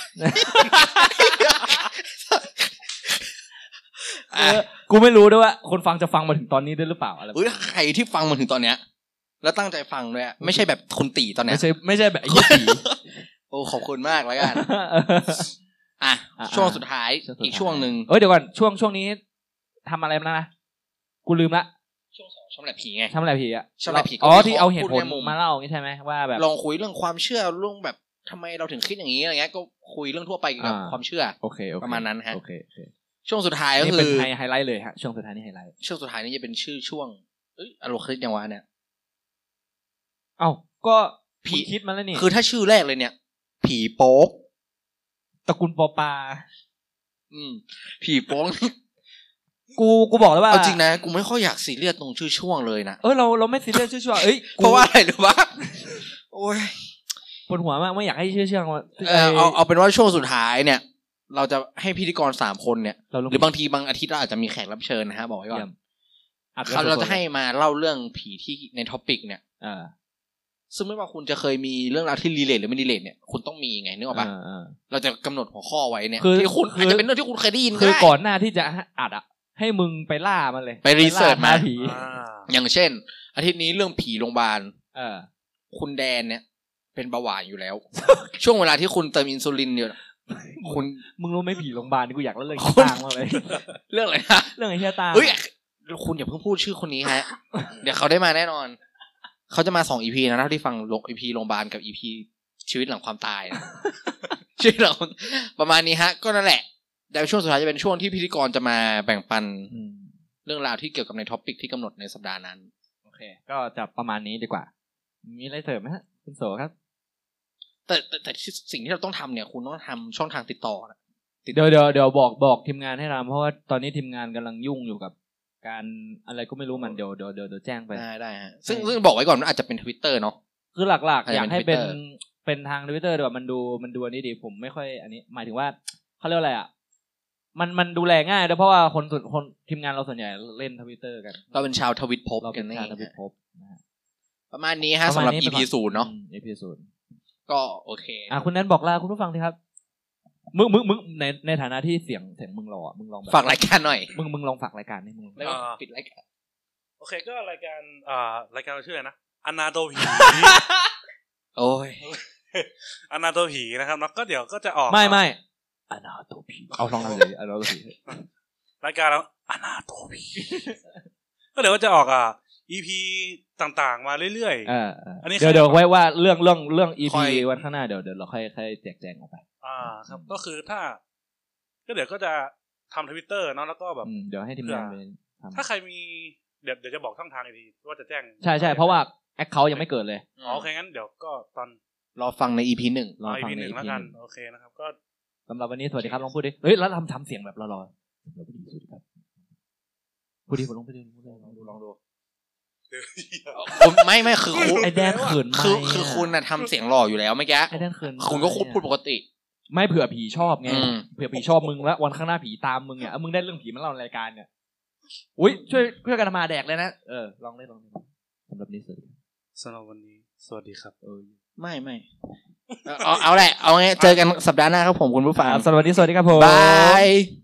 Speaker 3: กูไม่รู้ด้วยว่าคนฟังจะฟังมาถึงตอนนี้ได้หรือเปล่าอะไร
Speaker 1: เฮ้ยใครที่ฟังมาถึงตอนเนี้ยแล้วตั้งใจฟังด้วยไม่ใช่แบบคุณตีตอนเนี้ย
Speaker 3: ไม่ใช่ไม่ใช่แบบยี่ตี
Speaker 1: โอ้ขอบคุณมากแล้วกันอ่ะช่วงสุดท้ายอีกช่วงนึง
Speaker 3: เอ้ยเดี๋ยวก่อนช่วงช่วงนี้ทำอะไรมานะกูลืมละ
Speaker 1: ช่วงสองชอบแหลผีไง
Speaker 3: ชอบแหลผีอ่ะ
Speaker 1: ชอบแหลผี
Speaker 3: อ๋อที่เอาเหตุผลมาเล่างี้ใช่ไหมว่าแบบ
Speaker 1: ลองคุยเรื่องความเชื่อเรื่องแบบทำไมเราถึงคิดอย่างนี้อะไรเงี้ยก็คุยเรื่องทั่วไปเกี่ยวกับความเชื่อ
Speaker 3: โอเค
Speaker 1: ประมาณนั้นฮะ
Speaker 3: โอเคโอเค
Speaker 1: ช่วงสุดท้ายก็คือ
Speaker 3: เป็นไฮไลท์เลยฮะช่วงสุดท้ายนี่ไฮไลท์
Speaker 1: ช่วงสุดท้ายนี่จะเป็นชื่อช่วงเอ้ยอารมณ์คิดยังวะเนี่ย
Speaker 3: เอ้าก็ผีคิดมาแล้วนี่
Speaker 1: คือถ้าชื่อแรกเลยเนี่ยผีโป๊ก
Speaker 3: ตระกูลปอปา
Speaker 1: อืมผีโป๊ก
Speaker 3: กูกูบอกแล้วว่า
Speaker 1: เอาจริงนะกูไม่ค่อยอยากซีเรียสตรงชื่อช่วงเลยนะ
Speaker 3: เออเราเราไม่ซีเรียสชื่อช่วงเอ้ย
Speaker 1: เพราะว่าอะไรหรือวะโอ้ย
Speaker 3: ปวดหัวมากไม่อยากให้ชื่อช่วงว่า
Speaker 1: เออเอาเอาเป็นว่าช่วงสุดท้ายเนี่ยเราจะให้พิธีกรสามคนเนี่ยหรือบางทีบางอาทิตย์เราอาจจะมีแขกรับเชิญนะฮะบอกไว้ก่อนเราจะให้มาเล่าเรื่องผีที่ในท็อปิกเนี่ยอ่าซึ่งไม่ว่าคุณจะเคยมีเรื่องราวที่รีเลทหรือไม่รีเลทเนี่ยคุณต้องมีไงนึกออกป่ะเราจะกำหนดหัวข้อไว้เนี่ยที่คุณอาจจะเป็นเรื่องที่คุณเคยได้ยิน
Speaker 3: คือก่อนหน้าที่จะอัดอ่ะให้มึงไปล่ามันเลย
Speaker 1: ไปรีเสิร์ชมาผีอย่างเช่นอาทิตย์นี้เรื่องผีโรงพยาบาลคุณแดนเนี่ยเป็นเบาหวานอยู่แล้วช่วงเวลาที่คุณเติมอินซูลินอยู่คุณ
Speaker 3: มึงรู้ไหมผีโรงพยาบาลนี่กูอยากเล่าเรื่องขี้ตางมากเลย
Speaker 1: เรื่องอะไรฮะ
Speaker 3: เรื่องไอ้เหี้ยตา
Speaker 1: เฮ้ยคุณอย่าเพิ่งพูดชื่อคนนี้ฮะเดี๋ยวเขาได้มาแน่นอนเขาจะมาสอง อี พี นะเท่าที่ฟัง อี พี โรงพยาบาลกับ อี พี ชีวิตหลังความตายนะชีวิตหลังประมาณนี้ฮะก็นั่นแหละแต่ช่วงสุดท้ายจะเป็นช่วงที่พิธีกรจะมาแบ่งปันเรื่องราวที่เกี่ยวกับในท็อปิกที่กำหนดในสัปดาห์นั้น
Speaker 3: โอเคก็จะประมาณนี้ดีกว่ามีอะไรเสริมไหมฮะคุณโสครับ
Speaker 1: แต่แต่แต่สิ่งที่เราต้องทำเนี่ยคุณต้องทำช่องทางติดต่อ
Speaker 3: เดี๋ยวเดี๋ยวเดี๋ยวบอกบอกทีมงานให้ทำเพราะว่าตอนนี้ทีมงานกำลังยุ่งอยู่กับการอะไรก็ไม่รู้มันเดี๋ยวเดี๋ยวเดี๋ยวแจ้งไป
Speaker 1: ได้ได้ฮะซึ่งซึ่งบอกไว้ก่อนว่าอาจจะเป็น Twitter เนาะ
Speaker 3: คือหลักๆอยากให้เป็นเป็นทาง Twitter ดีกว่ามันดูมันดูอันนี้ดีผมไม่ค่อยอันนี้หมายถึงว่าเขาเรียกอะไรอ่ะมันมันดูแลง่ายด้วยเพราะว่าคนคนทีมงานเราส่วนใหญ่เล่น Twitter กัน
Speaker 1: เราเป็นชาวทวิตภพกันนี่ประมาณนี้ฮะสำหรับ อี พี ศูนย์เนาะ
Speaker 3: อี พี ศูนย์
Speaker 1: ก็โอเค
Speaker 3: อ่ะคุณแนนบอกลาคุณผู้ฟังทีครับมึงมึงมึงในในฐานะที่เสียงเสียงมึงหล่อมึงลอง
Speaker 1: ฝากรายการหน่อย
Speaker 3: มึงมึงลองฝากรายการให้มึง
Speaker 1: แล้วปิดรายการ
Speaker 2: โอเคก็รายการอ่ารายการเราชื่ออะไรนะอนาโตผี
Speaker 1: โอ้ย
Speaker 2: อนาโตผีนะครับแล้วก็เดี๋ยวก็จะออก
Speaker 3: ไม่ไม่อนาโตผีเอาลองเลยอนาโตผี
Speaker 2: รายการเราอนาโตผีก็เดี๋ยวก็จะออกอ่ะ อี พี ต่างๆมาเรื่อยๆ
Speaker 3: อันนี้เดี๋ยวเดี๋ยวไว้ว่าเรื่องเรื่องเรื่อง อี พี วันข้างหน้าเดี๋ยวเดี๋ยวเราค่อยค่อยแจกแจงออกไป
Speaker 2: อ่าครับก็คือถ้าก็เดี๋ยวก็จะทำ Twitter เนาะแล้วก็แบบ
Speaker 3: เดี๋ยวให้ทีมงานไป
Speaker 2: ทำถ้าใครมีเดี๋ยวเดี๋ยวจะบอกช่องทางอีกทีว่าจะแจ้ง
Speaker 3: ใช่ๆเพราะว่าแอคเคาท์ยังไม่เกิดเลย
Speaker 2: อ๋อโอเคงั้นเดี๋ยวก็ตอน
Speaker 1: รอฟังใน อี พี หนึ่ง
Speaker 2: รอฟังใน อี พี หนึ่งแล้วกันโอเคนะครับก็
Speaker 3: สำหรับวันนี้สวัสดีครับลองพูดดิเฮ้ยแล้วทำทำเสียงแบบรอๆสวัสดีครับพูดดิผมลองพูดดิลองดูลองดู
Speaker 1: ไม่ไม่คือ
Speaker 3: ไอแดนเขิน
Speaker 1: คือคือคุณน่ะทำเสียงหล่ออยู่แล้วเมื่อกี้
Speaker 3: ไอแดนเขิน
Speaker 1: คุณก็พูดปกติ
Speaker 3: ไม่เผื่อผีชอบไงเผื่อผีชอบมึงแล้ววันข้างหน้าผีตามมึงเนี่ยมึงได้เรื่องผีมาเล่าในรายการเนี่ยอุ้ยช่วยช่วยกันมาแดกเลยนะเออลองได้ลองได้สำหรับนี้สวัสดี
Speaker 2: สำหรับวันนี้สวัสดีครับเออ
Speaker 1: ไม่ไม่เอาเอาแหละเอาไงเจอกันสัปดาห์หน้าครับผมคุณผู้ฟัง
Speaker 3: สวัสดีสวัสดีครับผม
Speaker 1: บาย